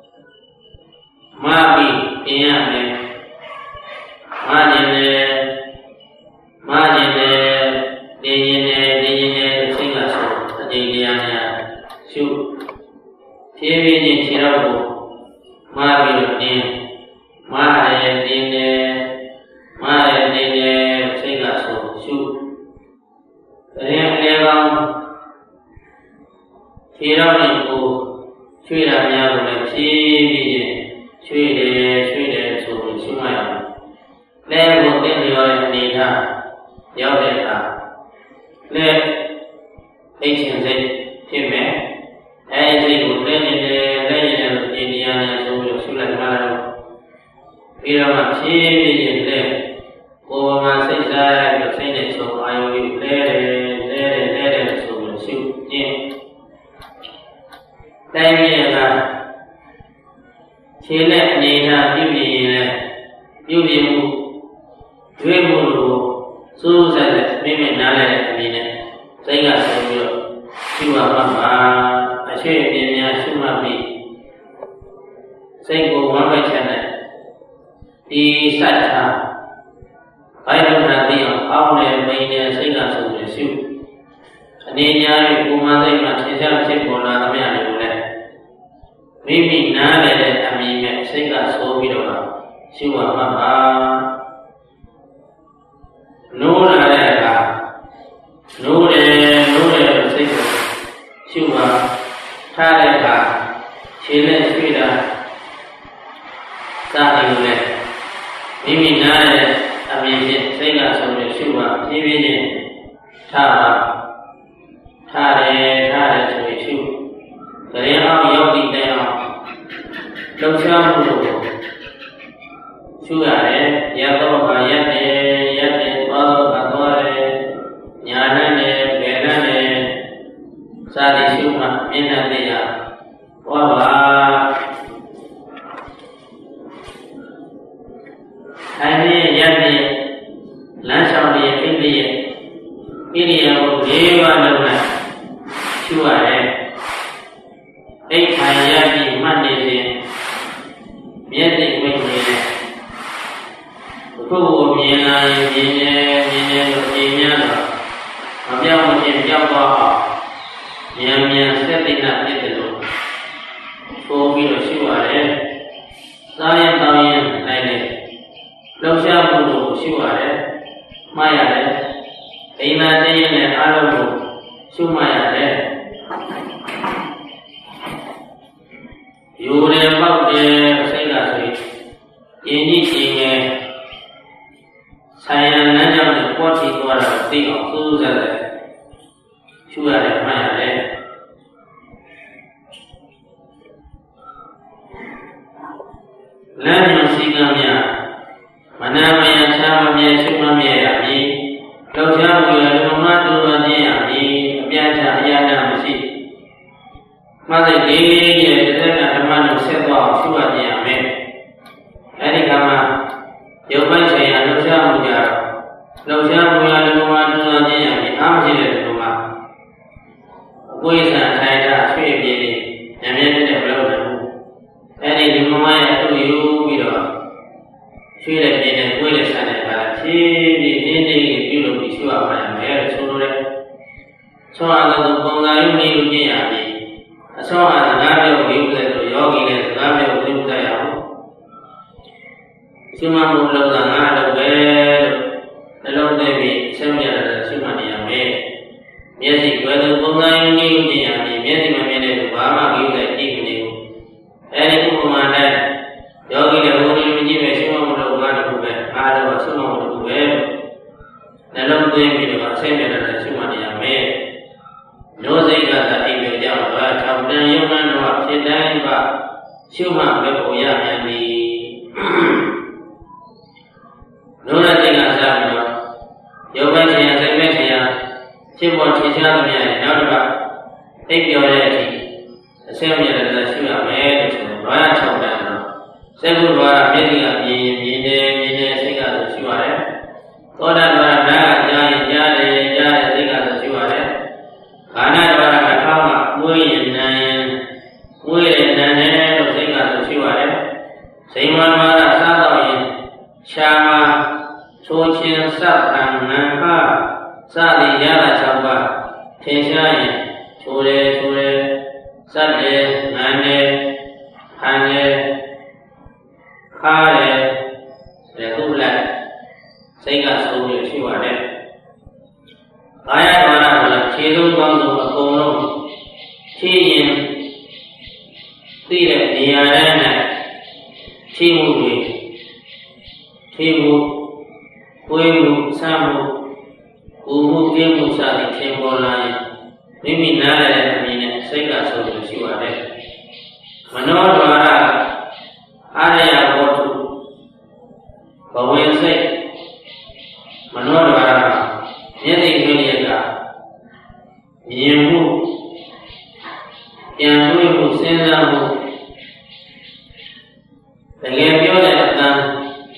mà bị tiền này mà tiền này mà tiền này tiền này tiền này sinh là số tiền này là siêu thế vì chỉ là một mà bị tiền mà là tiền này mà là tiền này sinh là số siêu thế nên là khi đó thì cô suy làm nhà của mình chi vì suy để suy để số mình suy mày lên một cái điều này thì thà giáo để thà lên cái chuyện gì thì mẹ ai thì cũng lên như thế lên như thế thì đi ăn số mình suy làm mà vì đó mà chi vì lên cô mà sinh ra được sinh để số ai cũng lên lên lên lên số mình suy nhé đây bây giờ là chế lệ này là như vậy này như vậy mu duy mu lu su sai là mấy mình nói là gì này sai là sao rồi chứ mà mà mà chế tiền nhà chứ mà bị sai cô mà phải chăng này đi sai à phải làm là gì ở không này mấy này sai là sao rồi siêu nên nhà cô mà sai mà chế ra chế cô là làm gì này မိမိနားလည်းတဲ့အမြင်နဲ့စိတ်ကဆိုးပြီးတော့ရှုရမှာပါနိုးလာတဲ့အခါနိုးတယ်နိုးတယ်စိတ်ကိုရှုပါထားတဲ့အခါခြေနဲ့ရွှေ့တာစာအုပ်နဲ့မိမိနားတဲ့အမြင်နဲ့စိတ်ကဆိုးပြီးရှုပါဖြည်းဖြည်းချင်းထားပါထားတယ်ထားတယ်ဆိုပြီးရှုတရားအောင်ရောက်ပြီးတဲ့အောင်လှုပ်ရှားမှုကိုရှုရတယ်ရတော့ပါရတယ်ရတယ်သွားတော့ပါသွားတယ်ညာနဲ့လည်းဘယ်နဲ့လည်းစာရည်ရှုမှမျက်နှာတရားဟောပါအဲဒီရတယ်လမ်းဆောင်ရဲ့အိပ်ရဲ့ဣရိယာပု၄ပါးလုံးနဲ့ရှုရတယ်အိတ်ခံရပြီးမှတ်နေခြင်းမျက်စိဝိညာဉ်နဲ့အခုကိုမြင်လာရင်မြင်နေမြင်နေလို့မြင်များတော့မပြောင်းမချင်းပြောင်းသွားအောင်ဉာဏ်ဉာဏ်စက်တိနာဖြစ်တယ်လို့ပို့ပြီးတော့ရှုရတယ်စားရင်တောင်းရင်နိုင်တယ်လှုပ်ရှားမှုကိုရှုရတယ်မှားရတယ်အိမ်သာတည်းရင်လည်းအားလုံးကိုရှုမှတ်ရတယ်ယူတယ်ပေါက်တယ်စိတ်ကဆိုရင်ယဉ်ကြီးရှင်ရဲ့ဆိုင်ရန်လမ်းကြောင်းနဲ့ပေါ်ချီသွားတာသိအောင်စူးစမ်းတယ်ရှုရတယ်မှတ်ရတယ်လမ်းညွှန်စည်းကမ်းများမနာမယချာမမြဲရှုမှတ်မြဲရမည်လောက်ချမှုရဓမ္မတူဝဉ္ဇဉ်ရမည်အပြတ်ချအရာနာမရှိမှတ်တဲ့ဒီရဲ့တစ်သက်ကဓမ္မနဲ့ဆက်သွားအောင်ရှုမှတ်ရမယ်အဲဒီကမှရုပ်ပိုင်းဆိုင်ရာလှုပ်ရှားမှုကြတော့လှုပ်ရှားမှုရဓမ္မတူဝဉ္ဇဉ်ရမည်အားမရှိတဲ့ဓမ္မအကွေးဆန်ထိုင်တာဆွေးပြေးနေဉာဏ်မြင့်တဲ့ဘလို့လည်းအဲဒီဒီမမရဲ့အတူယူပြီးတော့ဆွေးတဲ့ပြင်းနဲ့ကွေးတဲ့ဆန်တဲ့အခါဖြည်းဖြည်းနင်းနေပြုလုပ်ပြီးရှုရမှာမယ်လို့ဆိုလိုတယ်ဆောအားလုံးပုံစံယူနေလို့ကျင့်ရပြီအဆောအားစကားပြောဝိပဿနာတို့ယောဂီနဲ့စကားပြောဝိပဿနာရအောင်ရှုမှတ်မှုလောက်တာငါတော့ပဲလို့နှလုံးသွင်းပြီးဆက်မြတ်တဲ့ရှုမှတ်နေရမယ်မျက်စိကွယ်လို့ပုံစံယူနေလို့ကျင့်ရပြီမျက်စိမမြင်တဲ့လူဘာမှဝိပဿနာကြည့်မနေဘူးအဲဒီဥပမာနဲ့ယောဂီနဲ့ဘုန်းကြီးကြည့်မယ်ရှုမှတ်မှုလောက်ငါတော့ပဲအားတော့ရှုမှတ်မှုလောက်ပဲနှလုံးသွင်းပြီးတော့ဆက်မြတ်တဲ့ရှုမှတ်နေရမယ်နိုးစိတ်ကသာအိပ်ပြောကြတော့ထောင်တန်ယုံနှံတော့ဖြစ်တိုင်းပါရှုမှတ်ပဲပေါ်ရမြန်ပြီနိုးတဲ့စိတ်ကစားပြီးတော့ယောဂရှင်စိတ်မဲ့ရှင်ဖြစ်ပေါ်ထင်ရှားသမျှနောက်တစ်ပတ်အိပ်ပြောတဲ့အထိအဆက်မြတ်တဲ့ရှုရမယ်လို့ဆိုတော့ဘာထောင်တန်တော့စေကုဘာမျက်စိကမြင်မြင်နေမြင်နေစိတ်ကဆိုရှုရတယ်သောတာပန်နာကကြားရင်ကြားတယ်ကြားတယ်စိတ်ကဆိုရှုရတယ်ခန္ဓာတော်ကတစ်ခါမှမွေးရင်နံရင်မွေးတဲ့နံနဲ့လို့စိတ်ကဆိုရှုရတယ်စိတ်မှန်မှသာစားတော့ရင်ရှားမှာချိုးချင်းစပ်ခံနံဟာစသည်ရတာ၆ပါးထင်ရှားရင်ချိုးတယ်ချိုးတယ်စပ်တယ်နံတယ်ခံတယ်ခါတယ်လက်ခုလက်စိတ်ကဆိုပြီးရှုရတယ်ကာယဝါဒဆိုတာခြေလုံးကောင်းဆုံးအကုန်လုံးခြေရင်သိတဲ့နေရာတိုင်းနဲ့ခြေမှုတွေခြေမှုကိုယ်မှုစမှုကိုယ်မှုပြင်းမှုစသည်သင်ပေါ်လာရင်မိမိနားရတဲ့အမြင်နဲ့စိတ်ကဆိုပြီးရှုရတယ်မနောဒွါရအာရယဘောဓုဘဝင်စိတ်မနောဒွါရမျက်စိခွင့်ရကမြင်မှုပြန်တွေးမှုစဉ်းစားမှုတကယ်ပြောတဲ့အတန်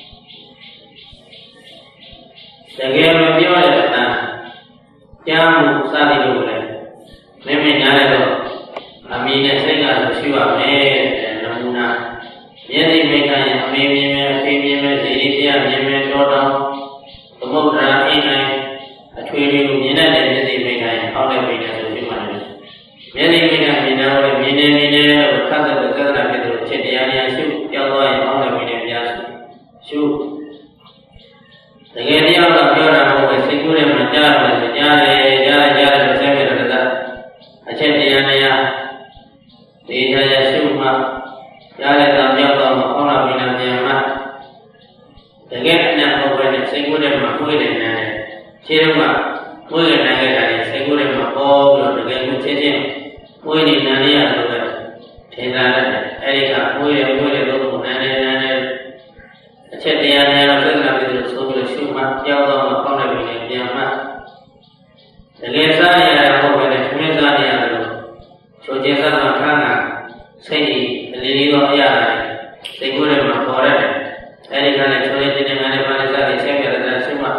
တကယ်မပြောတဲ့အတန်ကြားမှုစသည်တို့လည်းမိမိနားရတော့အမိနဲ့စိတ်ကဆိုရှိပါမယ်နမူနာမျက်စိမိတ်ခံရင်အမေမြင်မယ်အဖေမြင်မယ်ဇေယျဖျားမြင်မယ်တော်တော်သမုဒ္ဒရာအိမ်နိုင်အထွေထွေကိုမြင်တဲ့မျက်စိမိတ်ခံရင်အောက်တဲ့မိတ်နဲ့ဆိုရှိမှလည်းမျက်စိမိတ်ကမြင်တော့မြင်နေနေနေခတ်တဲ့သက္ကနာဖြစ်လို့ချက်တရားများရှုကြောက်သွားရင်အောင်းတယ်ပြီးနေပြရှုတကယ်တရားကပြောတာမဟုတ်ဘူးစိတ်ကူးထဲမှာကြားတယ်ကြားတယ်ကြားတယ်ကြားတယ်လို့ဆက်ပြီးတော့အချက်တရားများဒီကြရရှုမှကြားတဲ့တောင်ရောက်တော့မှအောင်းလာပြီးနေပြန်မှတကယ်အနက်ဟုတ်ပဲနဲ့စိတ်ကူးထဲမှာကိုယ်နေနေခြေတော့မှကိုယ်နေနေကြတယ်စိတ်ကူးထဲမှာပေါ်ပြီးတော့တကယ်ကိုချက်ချင်းကိုယ်နေနေရလို့ပဲထင်သာတယ်အဲဒီကကိုယ်ရကိုယ်ရလို့နာနေနာနေအချက်တရားများတော့သက္ကနာပြီးလို့ဆိုပြီးရှုမှကြောက်တော့မှပေါက်နေပြီနဲ့ပြန်မှတကယ်စားရတာဟုတ်ပဲနဲ့သမင်းစားရတယ်လို့ချိုးကျစားမှခန်းကစိတ်ကြီးအလေးလေးတော့အရာတယ်စိတ်ကိုယ်ထဲမှာပေါ်ရတယ်အဲဒီကလည်းချိုးရတဲ့နေရာနဲ့ပါနေစားပြီးဆက်ပြတဲ့ရှုမှ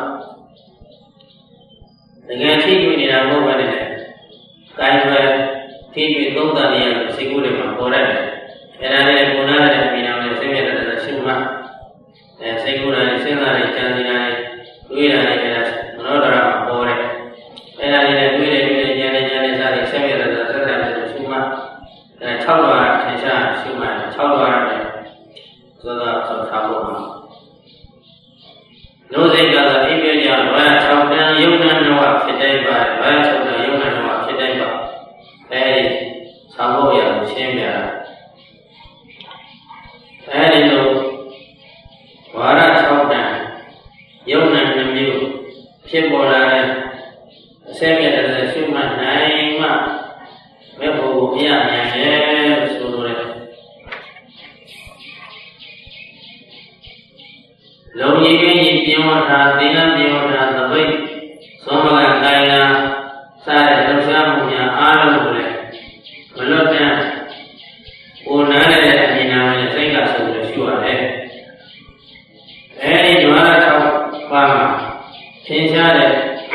တကယ်ထိတွေ့နေတာမဟုတ်ပဲနဲ့ကိုယ်ပဲထိတွေ့သုံးသပ်နေရလို့စိတ်ကိုယ်ထဲမှာပေါ်ရတယ်အဲဒါလည်းကိုယ်နာတဲ့မိနာနဲ့ဆက်ပြတဲ့ရှုမှအဲစိတ်ကူးတာနဲ့စဉ်းစားတဲ့ကြံစည်တာနဲ့တွေးတာနဲ့အဲဒါမနောဒရာမှာပေါ်တယ်အဲဒါလေးနဲ့တွေးတယ်တွေးတယ်ကြံတယ်ကြံတယ်စားတယ်ဆက်ရတာဆက်တယ်ဆိုရှုမှအဲ၆လွားထင်ရှားရှုမှ၆လွားရတယ်ဆိုတော့ဆိုထားဖို့မှာလို့စိတ်ကတော့အိပ်ပြကြဘာ၆တန်ယုံနာနဝဖြစ်တိုင်းပါဘာ၆တန်ယုံနာနဝဖြစ်တိုင်းပါအဲဒီဆောင်းဖို့ရရှင်းပြတာအဲဒီလိုဝါရ၆တန်ယုံနာနှမျိုးဖြစ်ပေါ်လာတဲ့အစဲမြတ်တဲ့ရှုမှတ်နိုင်မှမဲ့ဖို့ကိုပြရနိုင်တယ်ဆိုလိုတယ်လုံကြီးကြီးပြင်းဝတာသီလပြင်းဝတာသပိတ်သောမကကိုင်လာစတဲ့လှုပ်ရှားမှုများအားလုံးကိုလည်းမလွတ်တမ်းကိုနားလည်တဲ့အမြင်နာနဲ့စိတ်ကဆိုလို့ရှုရတယ်အဲဒီဓဝါရ၆ပါးမှာသင်ရှားတဲ့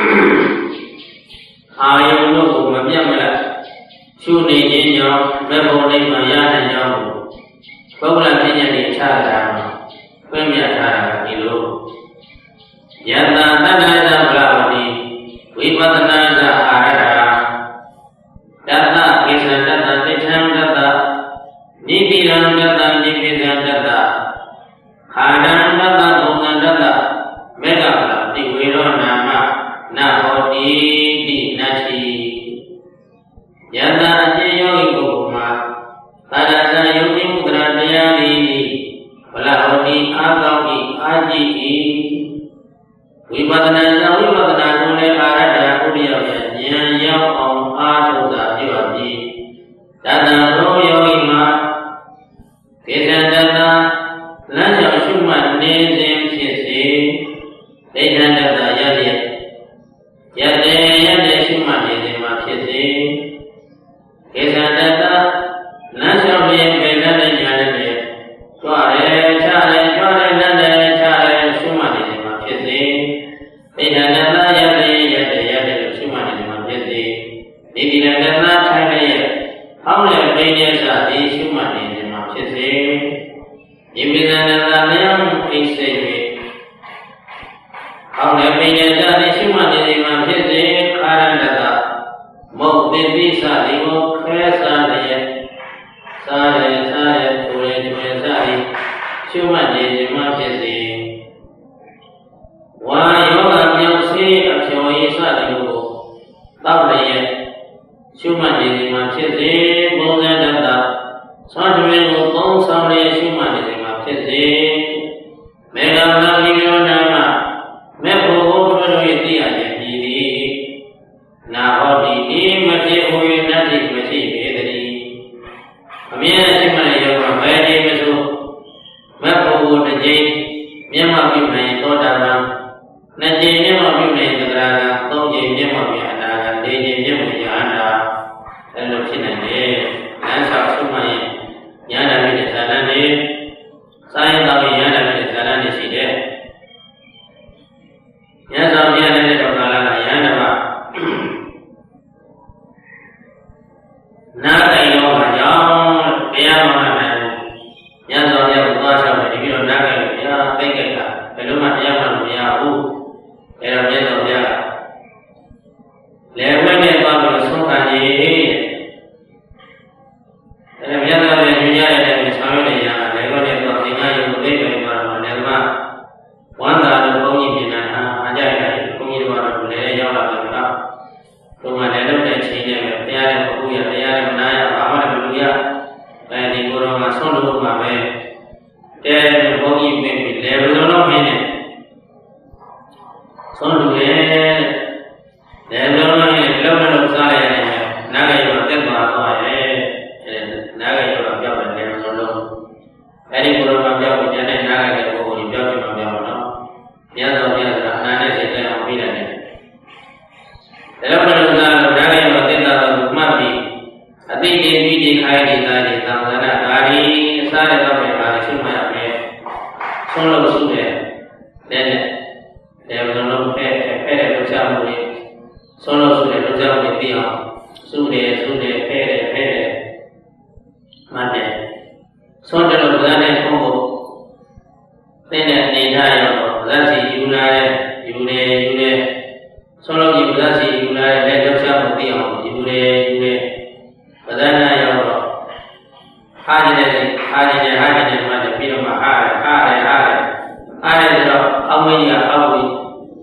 အာယုံတို့ကိုမပြတ်မလတ်ရှုနေခြင်းကြောင့်မဲ့ဘုံလေးမှာရနိုင်ကြောင်းပုဂ္ဂလပညာနဲ့ချတာပြည့်မြတ်ထားတာဒီလိုယတတတ္တနာသဗ္ဗဝတိဝိပဿနာသအာရတတ္တကိစ္စတတ္တတိဋ္ဌံတတ္တနိတိရံတတ္တနိပိသံတတ္တခာဒံတတ္တဘုံတတ္တမေဃပလတိဝေရောနာမနာဟောတိတိနတ္တိယတအကျဉ်ယောဂီပုဂ္ဂိုလ်မှာသာရဇာယုတ်တိမုဒ္ဒရာတရားသည်ဘလဟောတိအာကောင်းဤအာကြည့်ဤဝိပဿနာဇာဝိပဿနာကိုလည်းအာရတဥဒိယဉာဏ်ရောက်အောင်အားထုတ်တာပြုအပ်ပြီးတတ္တရောယောဂီမှာကိစ္စတတ္တလမ်းကြောင်းရှုမှတ်နေခြင်းဖြစ်စေဒိဋ္ဌံတတ္တရတဲ့ရတဲ့ရတဲ့ရှုမှတ်နေခြင်းမှာဖြစ်စေကိစ္စတတ္တလမ်းကြောင်းရဲ့ပေတတ်တဲ့ဉာဏ်နဲ့ကြွရဲချရဲကြွရဲလက်နဲ့ချရဲရှုမှတ်နေခြင်းမှာဖြစ်စေဒိဋ္ဌံတတ္တရတဲ့ရတဲ့ရတဲ့ရှုမှတ်နေခြင်းမှာဖြစ်စေဒီဒီနဲ့တတ္တထိုင်ရဲ့ဟောင်းတဲ့ပင်ရစသည်ရှုမှတ်နေခြင်းမှာဖြစ်စေဒီပိဏနာသာလျံအိစိတ်၍ဟောင်းတဲ့ပင်ရစသည်ရှုမှတ်နေခြင်းမှာဖြစ်စေခါရတတမုတ်ပိပိစသည်ကိုခဲစားတဲ့စားရစားရကိုယ်ရကိုယ်စားရရှုမှတ်နေခြင်းမှာဖြစ်စေဝါယောဂမြောက်စေအဖြော်ရည်စသည်ကိုတောက်လည်းရှုမှတ်နေခြင်းမှာဖြစ်စေဘုံဇတတ္တဆွမ်းတွင်ကိုသုံးဆောင်ရရှုမှတ်နေခြင်းမှာဖြစ်စေမေဃမဂိရောနာမမေဖို့ဘုရားတို့ရဲ့သိရခြင်းဤသည်နာဟောတိဒီမဖြစ်ဟူ၍နတ္တိမရှိပေတည်းအမြဲရှိမှလည်းရောဘယ်ဒီမဆိုမေဖို့တစ်ကြိမ်မျက်မှောက်ပြုနိုင်သောတာပန်နှစ်ကြိမ်မျက်မှောက်ပြုနိုင်သက္ကရာကသုံးကြိမ်မျက်မှောက်ပြုအနာကလေးကြိမ်မျက်မှောက်ရဟန္တာအဲ့လိုဖြစ်နိုင်တယ်လမ်းလျှောက်ရှုမှတ်ရင်ဉာဏ်ဓာတ်နဲ့ဇာတ်နဲ့စာရင်တော်ရင်ဉာဏ်ဓာတ်နဲ့ဇာတ်နဲ့ရှိတယ်ဉာဏ်ဆောင်ဉာဏ်နဲ့တော့ကာလကဉာဏ်ဓမ္မနာကယောမှာကြောင့်ဘုရားအဲမြတ်စွာဘုရားညွှန်ကြားတဲ့အတိုင်းဆောင်ရွက်နေရတာလည်းကောနဲ့တော့သင်္ဃာယုံသိပဲမှာတော့လည်းကဝမ်းသာလို့ဘုန်းကြီးပြင်တာအားကြိုက်တယ်ဘုန်းကြီးတို့ကတော့လည်းရောက်လာတယ်ကဘုံကလည်းလုပ်တဲ့ချိန်နဲ့ပဲတရားနဲ့ပုဂ္ဂိုလ်ရတရားနဲ့မနာရဘာမှမလုပ်ရအဲဒီကိုယ်တော်ကဆုံးလို့မှာပဲတဲ့ဘုန်းကြီးပြင်ပြီးလည်းဘယ်လိုလုပ်မင်းနဲ့ဆုံးလို့လေလည်းဘယ်လိုလုပ်မင်းနဲ့လောက်လောက်စားရတယ်နားကြရောတက်သွားသွားရဲ့အဲနားကြရောပြောက်တယ်လည်းဘယ်လိုလုပ်အဲဒီကိုယ်တော်ကပြောက်ပြီးကျန်တဲ့နားကြတဲ့ပုဂ္ဂိုလ်ကြီးပြောက်ပြီးမှပြောက်တော့မြတ်စွာဘုရားကအနာနဲ့စိတ်နဲ့အောင်ပြီးတယ်ဒါကြောင့်မလို့သာဓာရီရောတက်တာတော့မှတ်ပြီးအတိတ်ဒီပြီးဒီခိုင်းနေတာဒီသံဃာနာဓာရီအစားရတော့ပဲပါရှိမှရမယ်ဆုံးလို့ရှိတယ်တဲ့တဲ့ဘယ်လိုလုပ်ဖဲ့ဖဲ့တဲ့လောက်ချမှုလေးဆုံးလို့ရှိတယ်လောက်ချမှုပြီးအောင်စုတယ်စုတယ်ဖဲ့တယ်ဖဲ့တယ်မှတ်တယ်ဆုံးတယ်လို့ဇာတ်နဲ့ဆုံးဖို့သိတဲ့အနေထားရောဇာတ်စီယူလာတဲ့ယူနေယူနေဆုံးလို့ဒီပဇာစီယူလာတဲ့လက်တော့ချမှုသိအောင်ယူနေယူနေပဇာနာရောက်တော့ဟာကြည့်တယ်ဟာကြည့်တယ်ဟာကြည့်တယ်မှလည်းပြီးတော့မှဟာတယ်ဟာတယ်ဟာတယ်ဟာတယ်ဆိုတော့အောက်မင်းကြီးကအောက်ပြီး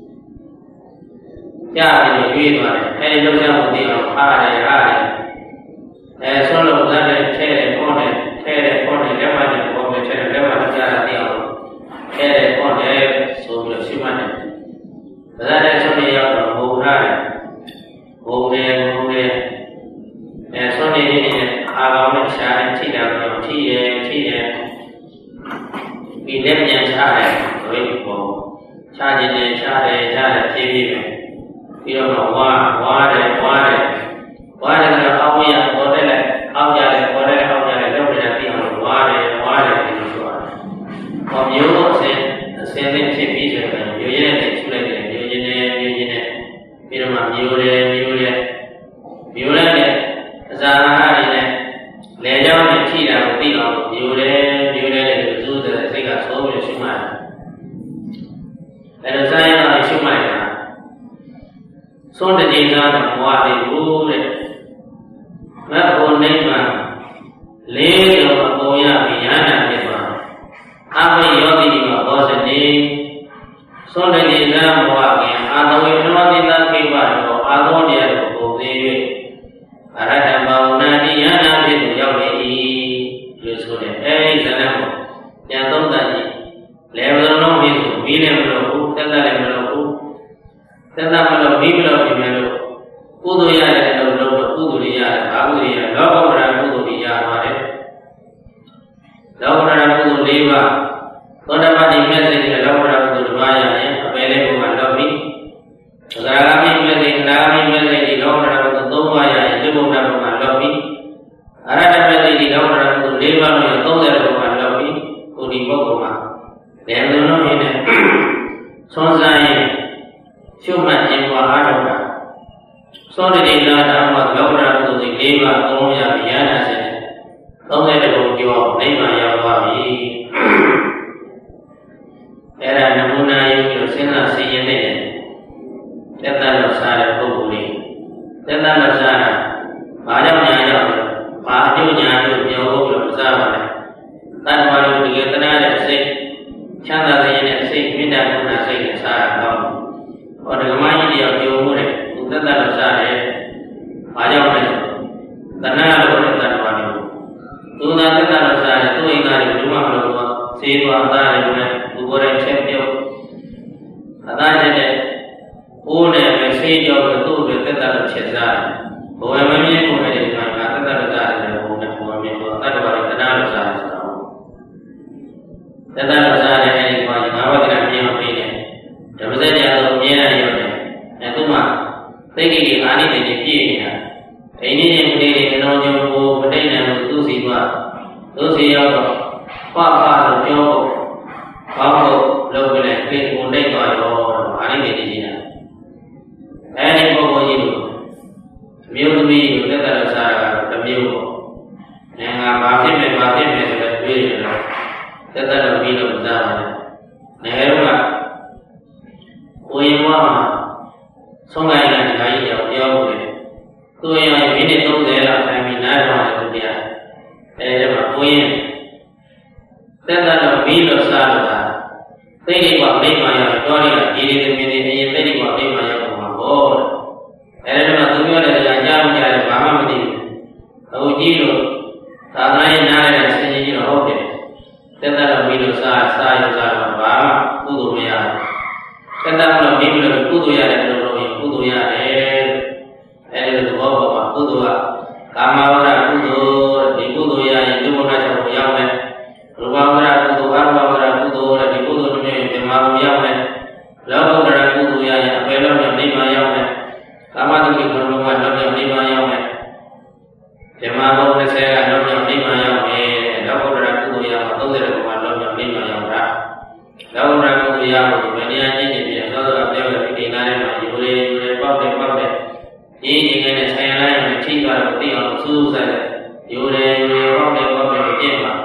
ကြားပြီးတော့ရွေးသွားတယ်အဲဒီလောက်ချမှုသိအောင်ဟာတယ်ဟာတယ်အဲဆုံးလို့ပဇာနဲ့ထဲတယ်ပေါ်တယ်ထဲတယ်ပေါ်တယ်လက်မှတ်နဲ့ပေါ်တယ်ထဲတယ်လက်မှတ်ကြားတာသိအောင်ထဲတယ်ပေါ်တယ်ဆိုပြီးတော့ရှိမှတ်တယ်ပဇာနဲ့ဆုံးနေရောက်တော့ဘုံရတယ်ဘုံတယ်ဘုံတယ်အဲဆုံးနေနေနဲ့အာကောင်းနဲ့ရှားနဲ့ထိတာတော့ထိရထိရဒီလက်ပြန်ချတယ်ဘယ်ပုံချခြင်းနဲ့ချတယ်ချတယ်ဖြည်းဖြည်းပဲပြီးတော့မှဝါဝါတယ်ဝါတယ်ဝါတယ်ကတော့အောက်ရပေါ်တယ်လိုက်အောက်ကြတယ်ပေါ်တယ်အောက်ကြတယ်လောက်တယ်ပြီးအောင်ဝါတယ်ဝါတယ်ဒီလိုဆိုတာဟောမျိုးတော့အစင်းအစင်းနဲ့ဖြစ်ပြီးဆိုတော့မျိုးရဲနဲ့ထူလိုက်တယ်မျိုးချင်းနဲ့မျိုးချင်းနဲ့ပြီးတော့မှမျိုးတယ်မျိုးတယ်မျိုးလိုက်တဲ့အစာအာဟာရတွေနဲ့လေကြောင်းနဲ့ထိတာကိုသိအောင်မျိုးတယ်မျိုးတယ်တဲ့ဇူးတဲ့စိတ်ကသုံးပြီးရှုမှတ်တယ်အဲဒါဆိုင်ရရှုမှတ်တာဆုံးတဲ့ချိန်သားတော့ဘဝတည်ဘူးတဲ့မတ်ဘုံနိဗ္ဗာန်လေးတော်အပေါ်ရပြီးရဟန္တာဖြစ်သွားအဘိယောဂီကဘောဇတိဆုံးတဲ့ချိန်သားဘဝကအာသဝေဓမ္မတိသခေဝတော်အာသောတရားကိုပုံသေး၍အရဟတဘာဝနာတိယန္တာဖြစ်သူရောက်နေ၏လို့ဆိုတဲ့အဲဒီဇာတ်ကိုပြန်သုံးသပ်ကြည့်လေဘယ်လိုလုပ်ပြီးဆိုပြီးလည်းမလုပ်ဘူးတက်တက်လည်းမလုပ်ဘူးတက်တက်မလုပ်ပြီးမလုပ်ပြင်မယ်လို့ကုသိုလ်ရတယ်လို့လုပ်တော့ကုသိုလ်ရတယ်ဘာကုသိုလ်ရလောကဝရကုသိုလ်ရပါတယ်လောကဝရကုသိုလ်၄ပါးသောတပတိမြတ်စိတ်နဲ့လောကဝရကုသိုလ်၅ရရင်အပယ်လေးပုံမှာလုပ်ပြီးသဂရဂမိမြတ်စိတ်နာဂမိမြတ်စိတ်ဒီလောကဝရကုသိုလ်၃ပါးရရင်ဒီပုံမှာလုပ်ပြီးအရဟတမြတ်စိတ်ဒီလောကဝရကုသိုလ်၄ပါးလို့၃၀ပုံမှာလုပ်ပြီးကိုဒီပုဂ္ဂိုလ်မှာလည်းဘယ်လိုလုပ်ရင်းနဲ့ဆွမ်းစားရင်ရှုမှတ်ခြင်းပွားအားထုတ်တာသောတတိလာဓမ္မလောကဓာတ်ကို၄ပါးအကုန်ရပြီးရဟန္တာရှင်သုံးတဲ့ပုံကျော်နိဗ္ဗာန်ရောက်သွားပြီအဲ့ဒါနမူနာယူလို့စဉ်းစားသိရင်တဲ့တက်တလို့စားတဲ့ပုဂ္ဂိုလ်လေးတက်တလို့စားတာဘာကြောင့်ညာရောက်လဲဘာအကျိုးညာလို့ပြောဖို့လို့စားပါလဲတဏ္ဍာလို့ဒီကတနာတဲ့စိတ်ချမ်းသာခြင်းနဲ့စိတ်မေတ္တာကုဏစိတ်နဲ့စားတာတော့ဟောဓမ္မကြီးတရားပြောမှုတဲ့သူသက်သက်လို့စားတယ်။ဘာကြောင့်လဲ။တဏှာလို့တဲ့တဏှာမျိုးသူသာသက်သက်လို့စားတယ်သူ့အိမ်သားတွေဘယ်မှမလုပ်ဘူး။စေသွားသားတယ်နဲ့သူကိုယ်တိုင်ချက်ပြုတ်အသားချက်တဲ့ဘိုးနဲ့ပဲဆေးကြောပြီးသူ့အတွက်သက်သက်လို့ချက်စားတယ်။ဘဝမမြင်ကိုယ်နဲ့ဒီမှာသက်သက်လို့စားတယ်ဘုံနဲ့ဘဝမြင်ကိုတတ္တဝါတွေတဏှာလို့စားတယ်ဆိုတော့သက်သက်လို့စားတယ်အဲဒီမှာငါးပါးကမြင်အောင်ပြီးတယ်။ဓမ္မစကြာဆိုမြင်ရရတယ်။အဲသူမှသိတိတွေအာနိသင်တွေပြည့်နေတာ။အိန္ဒိယမလေးတွေအလုံးစုံကိုမတိတ်နိုင်ဘူးသူစီကသူစီရောက်တော့ပပလို့ပြောဖို့ဘာလို့လုပ်ကြလဲပြေကိုနှိပ်သွားရောအာနိသင်တွေကြီးတာ။အဲဒီပုဂ္ဂိုလ်ကြီးတို့မျိုးသမီးကိုသက်သက်လို့စားတာကတစ်မျိုးပေါ့။ငါငါဘာဖြစ်မယ်ဘာဖြစ်မယ်ဆိုတော့တွေးနေတော့သက်သက်လို့ပြီးလို့မစားပါနဲ့။နေတော့ကကိုရင်ဘဝမှာဆုံးလိုက်တဲ့ဒီခါကြီးကြောင့်ပြောဖို့လေသူရင်မိနစ်သုံးဆယ်လောက်ထိုင်ပြီးနားထောင်တယ်သူတရားဘအဲဒီမှာကိုရင်သက်သက်တော့ပြီးလို့စားလို့တာသိတိကမိမရောက်တော့ရဒီဒီသမီးတွေအရင်သိတိကမိမရောက်တော့မှာပေါ့အဲဒီမှာသူပြောတဲ့တရားကြားမကြားဘာမှမသိဘူးအခုကြည့်လို့သာသနာ့ရဲ့နားရတဲ့ဆင်ခြင်ကြီးတော့ဟုတ်တယ်သက်သက်တော့ပြီးလို့စားစားရစားတော့ဘာမှကုသိုလ်မရသက်သက်တော့ပြီးလို့ကုသိုလ်ရတယ်လို့လို့ကုသိုလ်ရတယ်အဲဒီလိုသဘောပေါက်ပါကုသိုလ်ကကာမဝရကုသိုလ်ဒီကုသိုလ်ရရင်ဒုက္ခချက်ကိုရောက်တယ်ရူပဝရကုသိုလ်အရူပဝရကုသိုလ်ဒီကုသိုလ်တွေပြမဘုံရောက်တယ်လောကုတ္တရာကုသိုလ်ရရင်အပေလုံးနဲ့နိဗ္ဗာန်ရောက်တယ်ကာမတုခိဘုံလုံးကတော့နိဗ္ဗာန်ရောက်တယ်ပြမဘုံတစ်ဆယ်ကတော့နိဗ္ဗာန်ရောက်တယ်လောကုတ္တရာကုသိုလ်ရမှာသုံးဆယ်ဘုံကတော့နိဗ္ဗာန်ရောက်တာလောကုတ္တရာကုသိုလ်ရဖို့ဘယ်နေရာချင်းချင်းပြသောသောပြောတဲ့ဒီနားထဲမှာယူလေယူလေပေါက်တယ်ပေါက်တယ်ဒီဒီကနေ့ဆိုင်လိုက်ရင်ထိသွားတော့သိအောင်စူးစမ်းတယ်ယူလေယူလေပေါက်တယ်ပေါက်တယ်ပြည့်မှာ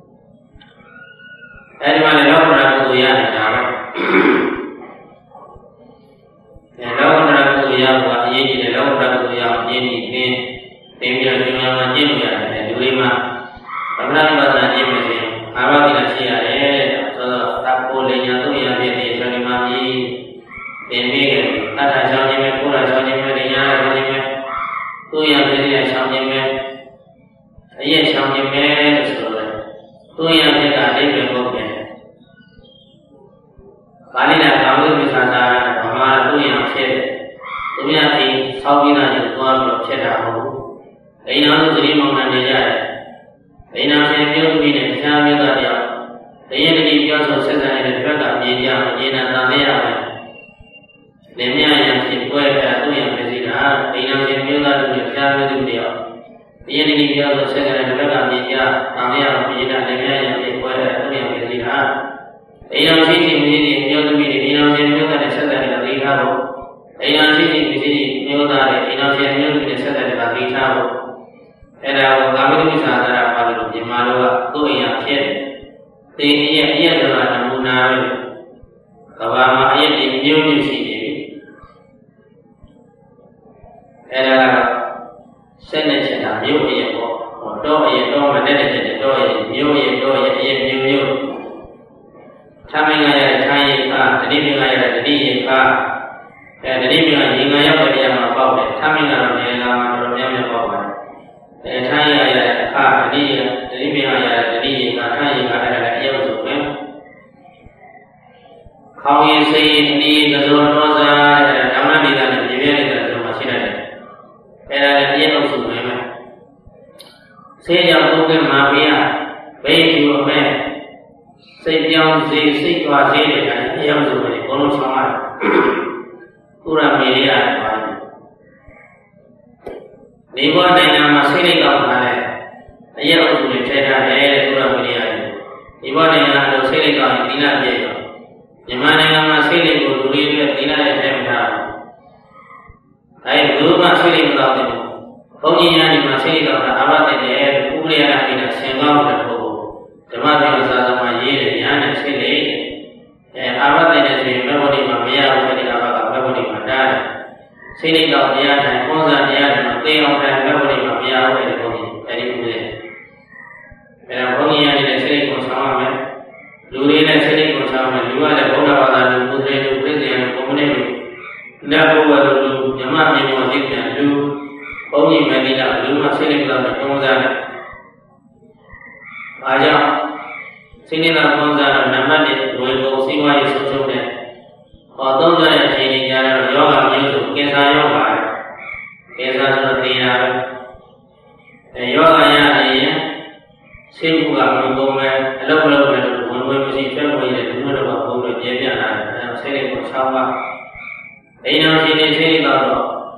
အဲဒီမှာလည်းလောကုတ္တရာကုသိုလ်ရနေတာပဲအဲလောကုတ္တရာကုသိုလ်ရဖို့အရေးကြီးတယ်လောကုတ္တရာကုသိုလ်ရအရေးကြီးပြီးသင်ပြီးတော့ဒီမှာမှကျင့်လို့ရတယ်ဒီလေးမှာသမဏပဒနာကျင့်မယ်ဆိုရင်အာဘတိကရှိရတယ်ဆိုတော့တပ်ဖို့လေညာသုံးရပြည့်တဲ့ဆိုဒီမှာပြီးသင်ပြီးတယ်တတ်တာချောင်းခြင်းပဲကိုယ်တာချောင်းခြင်းပဲလေညာချောင်းခြင်းပဲသူ့ရပြည့်တဲ့ချောင်းခြင်းပဲအရေးချောင်းခြင်းပဲလို့ဆိုတော့သူ့ရပြည့်ကအတိတ်ပဲဟုတ်တယ်ပါဠိတော်ကာမဂုဏ်သာသာဗမာသူ့ရဖြစ်သူများဒီသောပြီးတာကိုသွားပြီးတော့ဖြစ်တာမဟုတ်ဘူး။အိမ်တော်သူသတိမောင်နှံနေကြတယ်။အိမ်တော်ရှင်ပြုပြီးတဲ့တရားမျိုးသားတယောက်တရင်တတိပြောဆိုဆက်ဆံနေတဲ့ဘက်ကမြေကြအကျဉ်းနဲ့တန်သေးရမယ်။လင်မြရံဖြစ်ပွဲပြသူ့ရဖြစ်စီတာအိမ်တော်ရှင်မျိုးသားတို့ရဲ့တရားမျိုးသူတယောက်တရင်တတိပြောဆိုဆက်ဆံနေတဲ့ဘက်ကမြေကြတန်သေးရမယ်မြေကြလင်မြရံဖြစ်ပွဲပြသူ့ရဖြစ်စီတာအိမ်တော်ရှိရှိမြည်မြည်မျိုးသမီးတွေအိမ်တော်ရှင်မျိုးသားနဲ့ဆက်ဆံနေတာသိထားဖို့အိမ်တော်ရှိရှိမြည်မြည်မျိုးသားတွေအိမ်တော်ရှင်မျိုးသမီးနဲ့ဆက်ဆံနေတာသိထားဖို့အဲ့ဒါကိုကာမိတုသာသနာပါလို့မြန်မာလိုကသူ့အိမ်ရဖြစ်တယ်။ဒီရဲ့အရက်ဆိုတာနမူနာပဲ။ကဘာမှာအရက်တွေမျိုးမျိုးရှိနေပြီ။အဲ့ဒါကဆက်နေချင်တာမျိုးအရက်ပေါ့။တော့အရက်တော့မနဲ့တဲ့တဲ့တော့အရက်မျိုးအရက်တော့အရက်အရက်မျိုးမျိုး။သမင်္ဂရထိုင်ရခါတတိမင်္ဂရတတိရခါအဲတတိမင်္ဂရေငါရောက်တဲ့နေရာမှာပေါက်တယ်။သမင်္ဂရနေရာမှာတော်များများပေါက်ပါတယ်။အဲထိုင်ရရအခါတတိရတတိမင်္ဂရတတိရခါထိုင်ရခါအဲ့ဒါလည်းအယုတ်ဆိုပဲ။ခေါင်းရည်စိတ်ရည်အဒီကစုံတော်စားတဲ့ဓမ္မမိကနဲ့ပြည့်ပြည့်နေတဲ့ဆိုမှရှိတယ်။အဲ့ဒါလည်းအယုတ်ဆိုပဲ။ဆေးကြောင့်ဘုကမှာပြရဘိက္ခုအမဲစိတ်ပြောင်းစေစိတ်သွားစေတဲ့ကအယုတ်ဆိုပဲဘုံလုံးဆောင်ရတယ်။ကုရမေရိယပါတယ်။ဒီဘောနိုင်ငံမှာစိတ်လိုက်ကောက်ထားတဲ့အယုတ်ဆိုတွေထည့်ထားတယ်တဲ့ကုရမေရိယ။ဒီဘောနိုင်ငံကတော့စိတ်လိုက်ကောက်ရင်သီလပြည့်ရောမြန်မာနိုင်ငံမှာစိတ်လိုက်ကိုလူတွေနဲ့သီလနဲ့ထည့်မထားဘူး။အဲဒီဘုရားစိတ်လိုက်မကောက်တဲ့ဘုန်းကြီးများဒီမှာစိတ်လိုက်ကောက်တာအဘတဲ့တဲ့ဥပရိယအမိတာဆင်ကောင်းတဲ့ပုဂ္ဂိုလ်ဓမ္မသင်္ကစာသမရေးတဲ့ညာနဲ့စိတ်လိုက်အဲအာဘတဲ့တဲ့ဆိုရင်မေဘောဒီမှာမရဘူးအဲဒီအာဘကမေဘောဒီမှာတားတယ်စိတ်လိုက်ကောက်တရားတိုင်းပုံစံတရားတွေမှာသိအောင်တိုင်းမေဘောဒီမှာမရဘူးအဲဒီဘုန်းကြီးအဲဒီဥပဒေအဲဘုန်းကြီးရနေတဲ့စိတ်ကိုဆောင်ရမယ်လူတွေနဲ့စိတ်ကိုဆောင်ရမယ်လူကလည်းဘုရားဘာသာလူပုဒ်တွေလူပြည့်စုံလူပုံနေလူလက်ဘဝလူဓမ္မမြေပေါ်သိတဲ့လူဘုန်းကြီးမင်းကြီးကလူမှစိတ်လိုက်ကောက်တဲ့ပုံစံနဲ့အားကြောင့်စိတ်နဲ့ပုံစံတော့နံပါတ်တစ်ဝေဘုံစီဝါရေးဆုံးရှုံးတဲ့ဟောသုံးကြတဲ့အချိန်ကြီးကြားတော့ယောဂမျိုးစုကင်ဆာယောဂါကင်ဆာဆိုတော့သိရပဲအဲယောဂရရင်ဆေးကုကမပုံမဲ့အလုပ်လုပ်မဲ့လို့ဝင်ဝင်မရှိဖက်ဝင်တဲ့ဒီလိုတော့ပုံတွေပြပြလာတယ်အဲဆေးလေးကိုဆောင်းပါအိမ်တော်ရှင်နေဆေးလေးတော့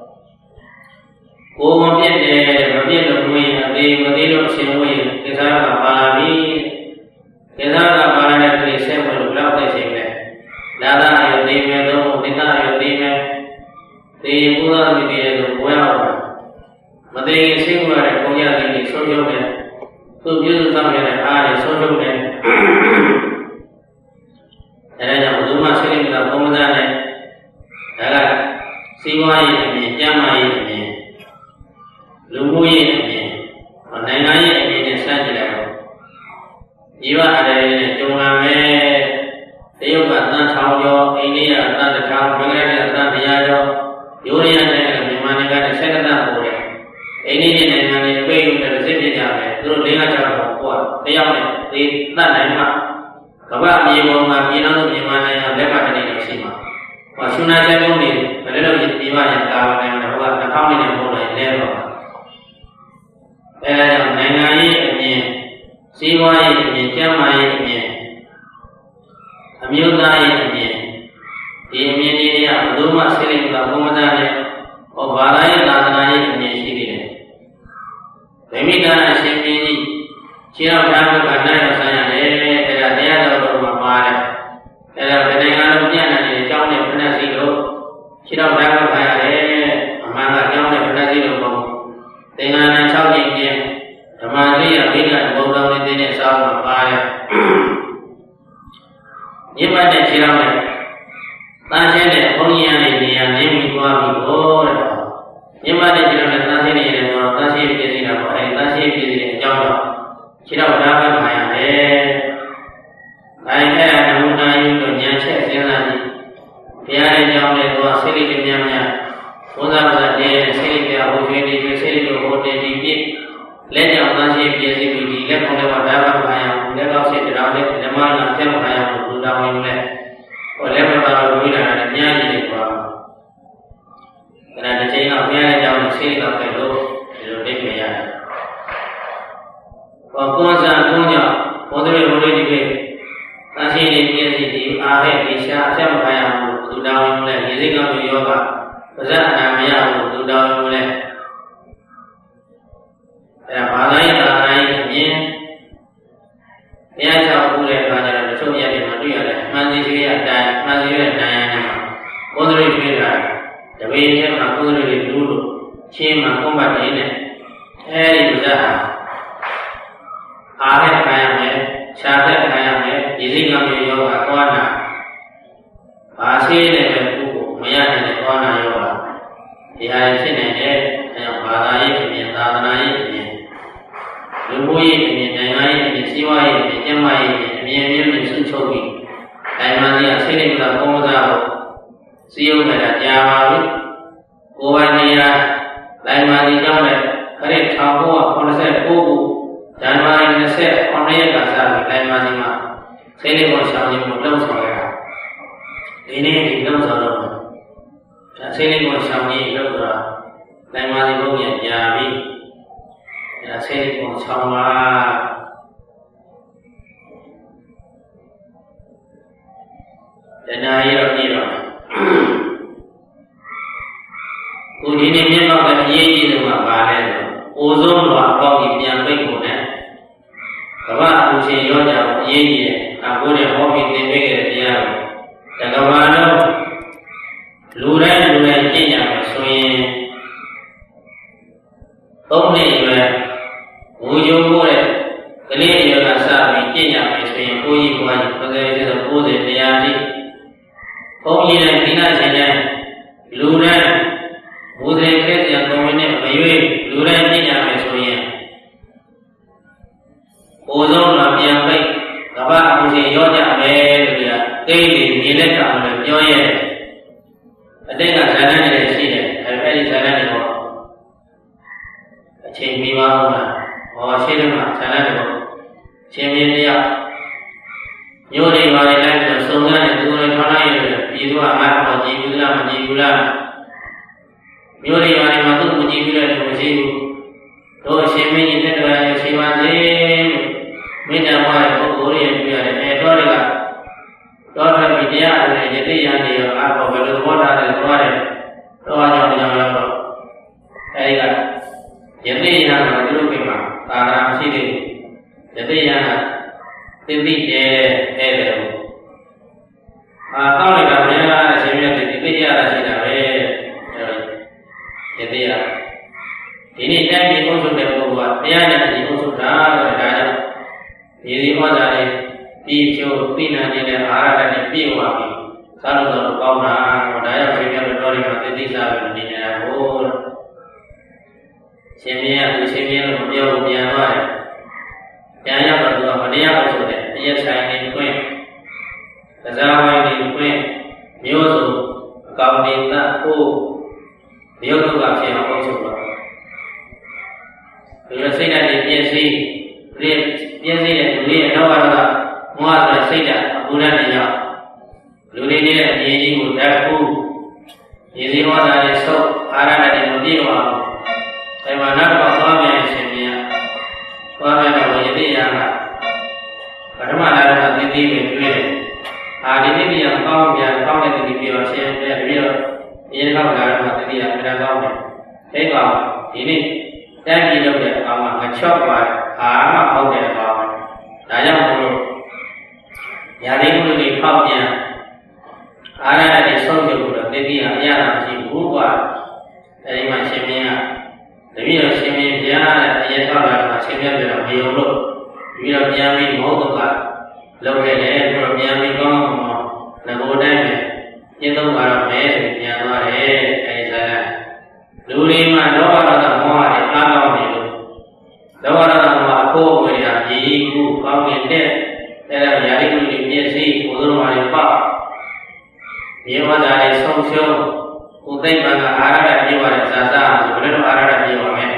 ကိုယ်မပြည့်တယ်မပြည့်လို့ဝင်အသေးမသေးလို့အရှင်ဝင်ကင်ဆာကပါလာပြီကင်ဆာကပါလာတဲ့ပြည်ဆက်ဝင်လို့လောက်တဲ့ချိန်နဲ့လာတာရသေးမယ်တော့မိသားရသေးမယ်ဒီဘုရားမိတဲ့ကိုဝဲအောင်မသေးရင်စိတ်ဝင်ရတဲ့ဘုရားကြီးကိုဆုံးရှုံးတယ်သူပြုစုဆောင်ရတဲ့အားတွေဆုံးရှုံးတယ်အဲဒါကြောင့်ဘုရားစိတ်ကပုံစံနဲ့ဒါကစီးပွားရေးအမြင်ကျန်းမာရေးအမြင်လူမှုရေးအမြင်နိုင်ငံရေးအမြင်နဲ့နဲ့စကြည့်လိုက်တော့ဒီဝရတယ်နဲ့ကြုံလာမယ်တရုတ်ကတန်ထောင်ကျော်အိန္ဒိယအတန်တစ်ထောင်ဘင်္ဂလားဒေ့ရှ်အတန်တစ်ရာကျော်ယူရီးယားနိုင်ငံမြန်မာနိုင်ငံနဲ့ဆက်ကတန်ပို့တယ်အိန္ဒိယနိုင်ငံနဲ့ပြေးလို့လည်းစစ်ပြကြမယ်သူတို့လေးကကြောက်တော့ပေါ့တယောက်နဲ့ဒီတတ်နိုင်မှာကမ္ဘာမြေပေါ်မှာပြည်တော်မြန်မာနိုင်ငံလက်မှတ်တည်းနေရှိမှာဟောရှင်နာချက်ကုန်းနေဘယ်လိုလုပ်ပြီးပြရတာလဲဟိုကတစ်ထောင်နဲ့ပို့လိုက်လဲတော့အဲဒါကြောင့်နိုင်ငံရေးအမြင်စီးပွားရေးအမြင်ကျန်းမာရေးအမြင်အမျိုးသားရေးအမြင်ဒီအမြင်တွေကဘယ်သူမှစိတ်လိုက်တာဘုံမသားနဲ့ဟောဘာသာရေးသာသနာရေးအမြင်ရှိနေတယ်ဗိမိတာအရှင်မင်းကြီးခြေတော်ဓာတ်ကနိုင်ရဆိုင်ရတယ်အဲဒါတရားတော်မှာပါတယ်အဲဒါဒီနိုင်ငံလုံးပြန့်နေတဲ့အကြောင်းနဲ့ဖဏစီတို့ခြေတော်ဓာတ်ကခိုင်းရတယ်အမှန်ကအကြောင်းနဲ့ဖဏစီတို့ပေါ့သင်္ကန်းနဲ့၆ကျင့်ကျင့်ဓမ္မရိယဘိက္ခဘုံတော်နဲ့တင်းတဲ့အစားမှာပါတယ်ညစ်ပတ်တဲ့ခြေတော်နဲ့တန်ရှင်းတဲ့ဘုန်းကြီးရတဲ့နေရာနေပြီးသွားပြီတော့တဲ့ညစ်ပတ်တဲ့ခြေတော်နဲ့တန်ရှင်းနေတယ်ဆိုတော့တန်ရှင်းပြည့်စည်တာပေါ့အဲတန်ရှင်းပြည့်စည်တဲ့အကြောင်းတော့ခြေတော်ဓာတ်ကခိုင်းရတယ်အဲအဲ့ဒါနမူနာယူလို့ဉာဏ်ချက်စဉ်းစားကြည့်ဘုရားရဲ့ကြောင်းနဲ့တော့စိတ်လေးများများဘုရားဘာသာတဲ့စိတ်လေးပြဟိုကျွေးနေစိတ်လေးကိုဟိုတင်ပြီးပြည့်လက်ကြောင့်တန်ရှင်းပြည့်စည်ပြီးဒီလက်ကောင်လေးကဓာတ်ကခိုင်းအောင်လက်တော့စိတ်တရားလေးဓမ္မနာဆက်ခိုင်းအောင်လူတော်ဝင်လဲဟိုလက်မပါလို့ဝိဒါနာနဲ့များကြီးနေပါအဲ့ဒါတစ်ချိန်ကဘုရားရဲ့ကြောင်းနဲ့စိတ်ကပဲလို့ဒီလိုသိမြင်ရတယ်ဟောကွန်ဆန်ကွန်ကြောင့်ဘုရားရဲ့ဘုရားဒီကေတန်ရှင်းနေပြည့်စည်ပြီးအားဟဲ့ဒီရှာအဆက်မခိုင်းအောင်လူတော်ဝင်လဲရေစိတ်ကမျိုးယောဂပါဇာအနာမရဘူးလူတော်ဝင်လဲအဲဘာသာရေးသာသနာရေးအမြင်တရားချောက်ဘူးတဲ့အခါကျတော့တချို့ရက်တွေမှာတွေ့ရတယ်မှန်စီစီရအတိုင်းမှန်စီရတဲ့အတိုင်းနဲ့ဘုရားတွေတွေ့တာတပည့်ထဲမှာဘုရားတွေလူလို့ချင်းမှာကွန်ပတ်နေနဲ့အဲဒီဇာအားနဲ့ခံရမယ်ခြားတဲ့ခံရမယ်ဒီစိတ်ကမျိုးယောဂသွားတာဘာရှိနေလဲကိုမရတဲ့သွားတာယောဂဒီဟာဖြစ်နေတယ်အဲဘာသာရေးအမြင်သာသနာရေးအမြင်လူမှုရေးအမြင်နိုင်ငံရေးအမြင်စီးပွားရေးအမြင်ကျန်းမာရေးအမြင်အမြင်မျိုးစုချုပ်ပြီးနိုင်ငံကြီးအစိတ်နဲ့ကပုံစံကိုစီယုံနေတာကြာပါပြီကိုယ်ပိုင်နေရာနိုင်ငံကြီးကြောင့်လည်းခရစ်၁၉၉၉ခုဇန်နဝါရီ၂၇ရက်ကစပြီးနိုင်ငံကြီးမှာစိတ်နဲ့ပေါ်ဆောင်ခြင်းကိုလှုံ့ဆော်ရတာဒီနေ့ဒီလှုံ့ဆော်တော့စိတ်နဲ့ပေါ်ဆောင်ခြင်းလှုပ်တော့နိုင်ငံကြီးဘုရားကြာပြီအဲစိတ်နဲ့ပေါ်ဆောင်ပါတဏှာရောပြည့်တော့ကိုဒီနေ့မြတ်တော့အရေးကြီးဆုံးကဘာလဲဆိုအိုဇုံးလွှာပေါက်ပြီးပြန်ပိတ်ဖို့နဲ့ကမ္ဘာအူရှင်ရောကြအရေးကြီးတယ်အခုနဲ့ဟောပြီးသင်ပေးခဲ့တဲ့တရားကိုတကဘာလုံးလူတိုင်းလူတိုင်းကျင့်ကြမယ်ဆိုရင်သုံးနှစ်ရွယ်ဝူယုံဖို့တဲ့ကလေးအရွယ်ကစပြီးကျင့်ကြမယ်ဆိုရင်ကိုကြီးဘွားကြီးပဇေကျတော့ကိုယ်စီတရားကြီးဘုန်းကြီးနဲ့ဒီနာရှင်နဲ့လူတိုင်းဘုရားခရစ်ယာန်ကွန်မြူနစ်မရွေးလူတိုင်းကျင့်ကြမယ်ဆိုရင်အိုဆုံးတော့ပြန်ပိတ်ကမ္ဘာအမှုရှင်ရောကြမယ်လို့ပြသိနေမြင်တဲ့ကောင်လည်းပြောရဲ့အတိတ်ကဇာတ်နဲ့လည်းရှိတယ်အဲဒီဇာတ်နဲ့တော့အချိန်ပြီးပါဦးလားဟောရှိတယ်မှာဇာတ်နဲ့တော့ရှင်မင်းတရားမျိုးတွေပါလေလိုက်ဆိုစုံစမ်းတဲ့သူတွေထောင်းလိုက်ရတယ်ပြည်သူကအမှတ်တော့ကြည်ဘူးလားမကြည်ဘူးလားမျိုးတွေပါလေမှာသူ့မကြည်ဘူးလည်းမရှိဘူးတို့အရှင်မင်းကြီးတက်တော်ရရှိပါစေမိတ္တဝါရဲ့ပုဂ္ဂိုလ်ရဲ့ပြရတယ်အဲတော့တွေကတော့တယ်ဒီတရားနဲ့ယတိယံတွေရောအဘောဘယ်လိုဘောတာလဲသွားတယ်တော့အကြောင်းကြောင့်တော့အဲဒီကယတိယံကသူတို့ကိမှာသာသနာမရှိသေးဘူးယတိယံကသိသိတယ်တဲ့တဲ့အာတောင်းလိုက်တာမင်းလားအရှင်မြတ်ဒီသိရတာရှိတာပဲယတိယံဒီနေ့တိုင်းပြည်အုပ်ချုပ်တဲ့ပုဂ္ဂိုလ်ကတရားနဲ့ဒီအုပ်ချုပ်တာဆိုတဲ့ဒါကြောင့်ဒီဒီဟောတာလေးပြီးကျိုးသိနာနေတဲ့အာရတနဲ့ပြည့်ဝပြီးသာလို့တော့ကောင်းတာဟောဒါရောက်ရှင်မြတ်တော်တွေကသိသိစားပြီးနေနေတာကိုရှင်မြတ်ကရှင်မြတ်လို့ပြောလို့ပြန်သွားတယ်တရားဆိုတဲ့အရက်ဆိုင်တွေတွင်ကစားဝိုင်းတွေတွင်မျိုးစုံအကောင်တွေသတ်ဖို့မျိုးစုံကဖြစ်အောင်လုပ်ဆိုတော့ဒီလိုစိတ်ဓာတ်တွေပြည့်စည်ပြည့်ပြည့်စည်တဲ့လူတွေရဲ့နောက်ကတော့မောဟဆိုတဲ့စိတ်ဓာတ်အပူဓာတ်တွေကြောင့်လူတွေရဲ့အမြင်ကြီးကိုဓာတ်ဖို့ရေစီဟောတာတွေဆုပ်အာရဓာတ်တွေမပြည့်အောင်အဲမှာနောက်တော့သွားပြန်ရှင်ပြန်သွားပြန်တော့ယတိယကပထမလာတော့သတိပဲတွေ့တယ်အာဒီသတိကကောင်းပြန်ကောင်းတဲ့သတိပြောရှင်းပြပြီးတော့အရင်ကောက်လာတော့သတိကပြန်ကောင်းတယ်အဲကောင်ဒီနေ့တက်ပြီးလုပ်တဲ့အကောင်ကမချော့ပါအာမဟုတ်တဲ့အကောင်ဒါကြောင့်မို့လို့ညာလေးမှုတွေဖောက်ပြန်အာရဓာတ်တွေဆုံးပြုတ်လို့သတိကအရသာမရှိဘူးကွာအဲဒီမှာရှင်မင်းကတပည့်တော်ရှင်မင်းဘုရားတဲ့အရင်ကောက်လာတော့ရှင်မင်းပြောတော့မယုံလို့ပြီးတော့ပြန်ပြီးမဟုတ်တော့ကလုပ်ခဲ့တယ်ပြီးတော့ပြန်ပြီးကောင်းကောင်းငကိုတိုင်းပဲကျင့်သုံးပါတော့မယ်ဆိုပြန်သွားတယ်အဲဒီဇာတ်လူတွေမှာလောဘဒေါသမောဟတွေအားကောင်းနေလို့လောဘဒေါသမောဟအဖို့ဝေရာရည်ကူကောင်းနေတဲ့အဲဒါယာရိကုတွေပြည့်စည်ဘုရားတော်တွေပေါ့မြေဝါဒတွေဆုံးရှုံးကိုသိမ့်မှန်ကအာရဒပြေပါတဲ့ဇာတာဘယ်လိုအာရဒပြေပါမလဲ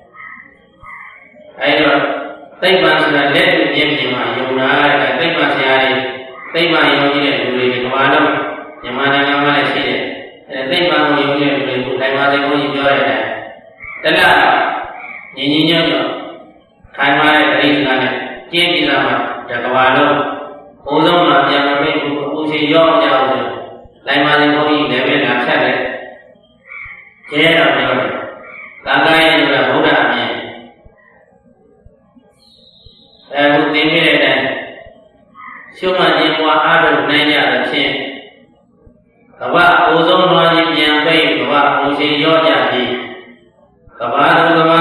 အဲဒီတော့သိမ့်မှန်ဆိုတာလက်တွေ့ပြင်းပြင်းမှယုံတာတဲ့သိမ့်မှန်ဆရာတွေသိမ့်မှန်ယုံကြည်တဲ့လူတွေကဘာလို့မြန်မာနိုင်ငံမှာလည်းရှိတယ်အဲသိမ့်မှန်ကိုယုံကြည်တဲ့လူတွေကိုတိုင်ပါစေဘုန်းကြီးပြောရတယ်တလားညီညီညွတ်ညွတ်ခိုင်မာတဲ့တိရိစ္ဆာန်နဲ့ကျင်းပြီးသားမှတကဘာလုံးဘုံဆုံးမှာပြန်မပြေဘူးအပူချိန်ရောကြအောင်ဆိုတိုင်ပါစေဘုန်းကြီးလည်းပဲလာဖြတ်တယ်ကျဲတော့ပြောတယ်သံဃာရဲ့ဆိုတာဗုဒ္ဓအမြင်အခုသင်ပြတဲ့အတိုင်းရှုမှတ်ခြင်းဘဝအားထုတ်နိုင်ကြတဲ့ဖြင့်ကဘာအိုဆုံးတော်ကြီးပြန်ပိတ်ကဘာအိုချိန်ရောကြပြီးကဘာသူကဘာ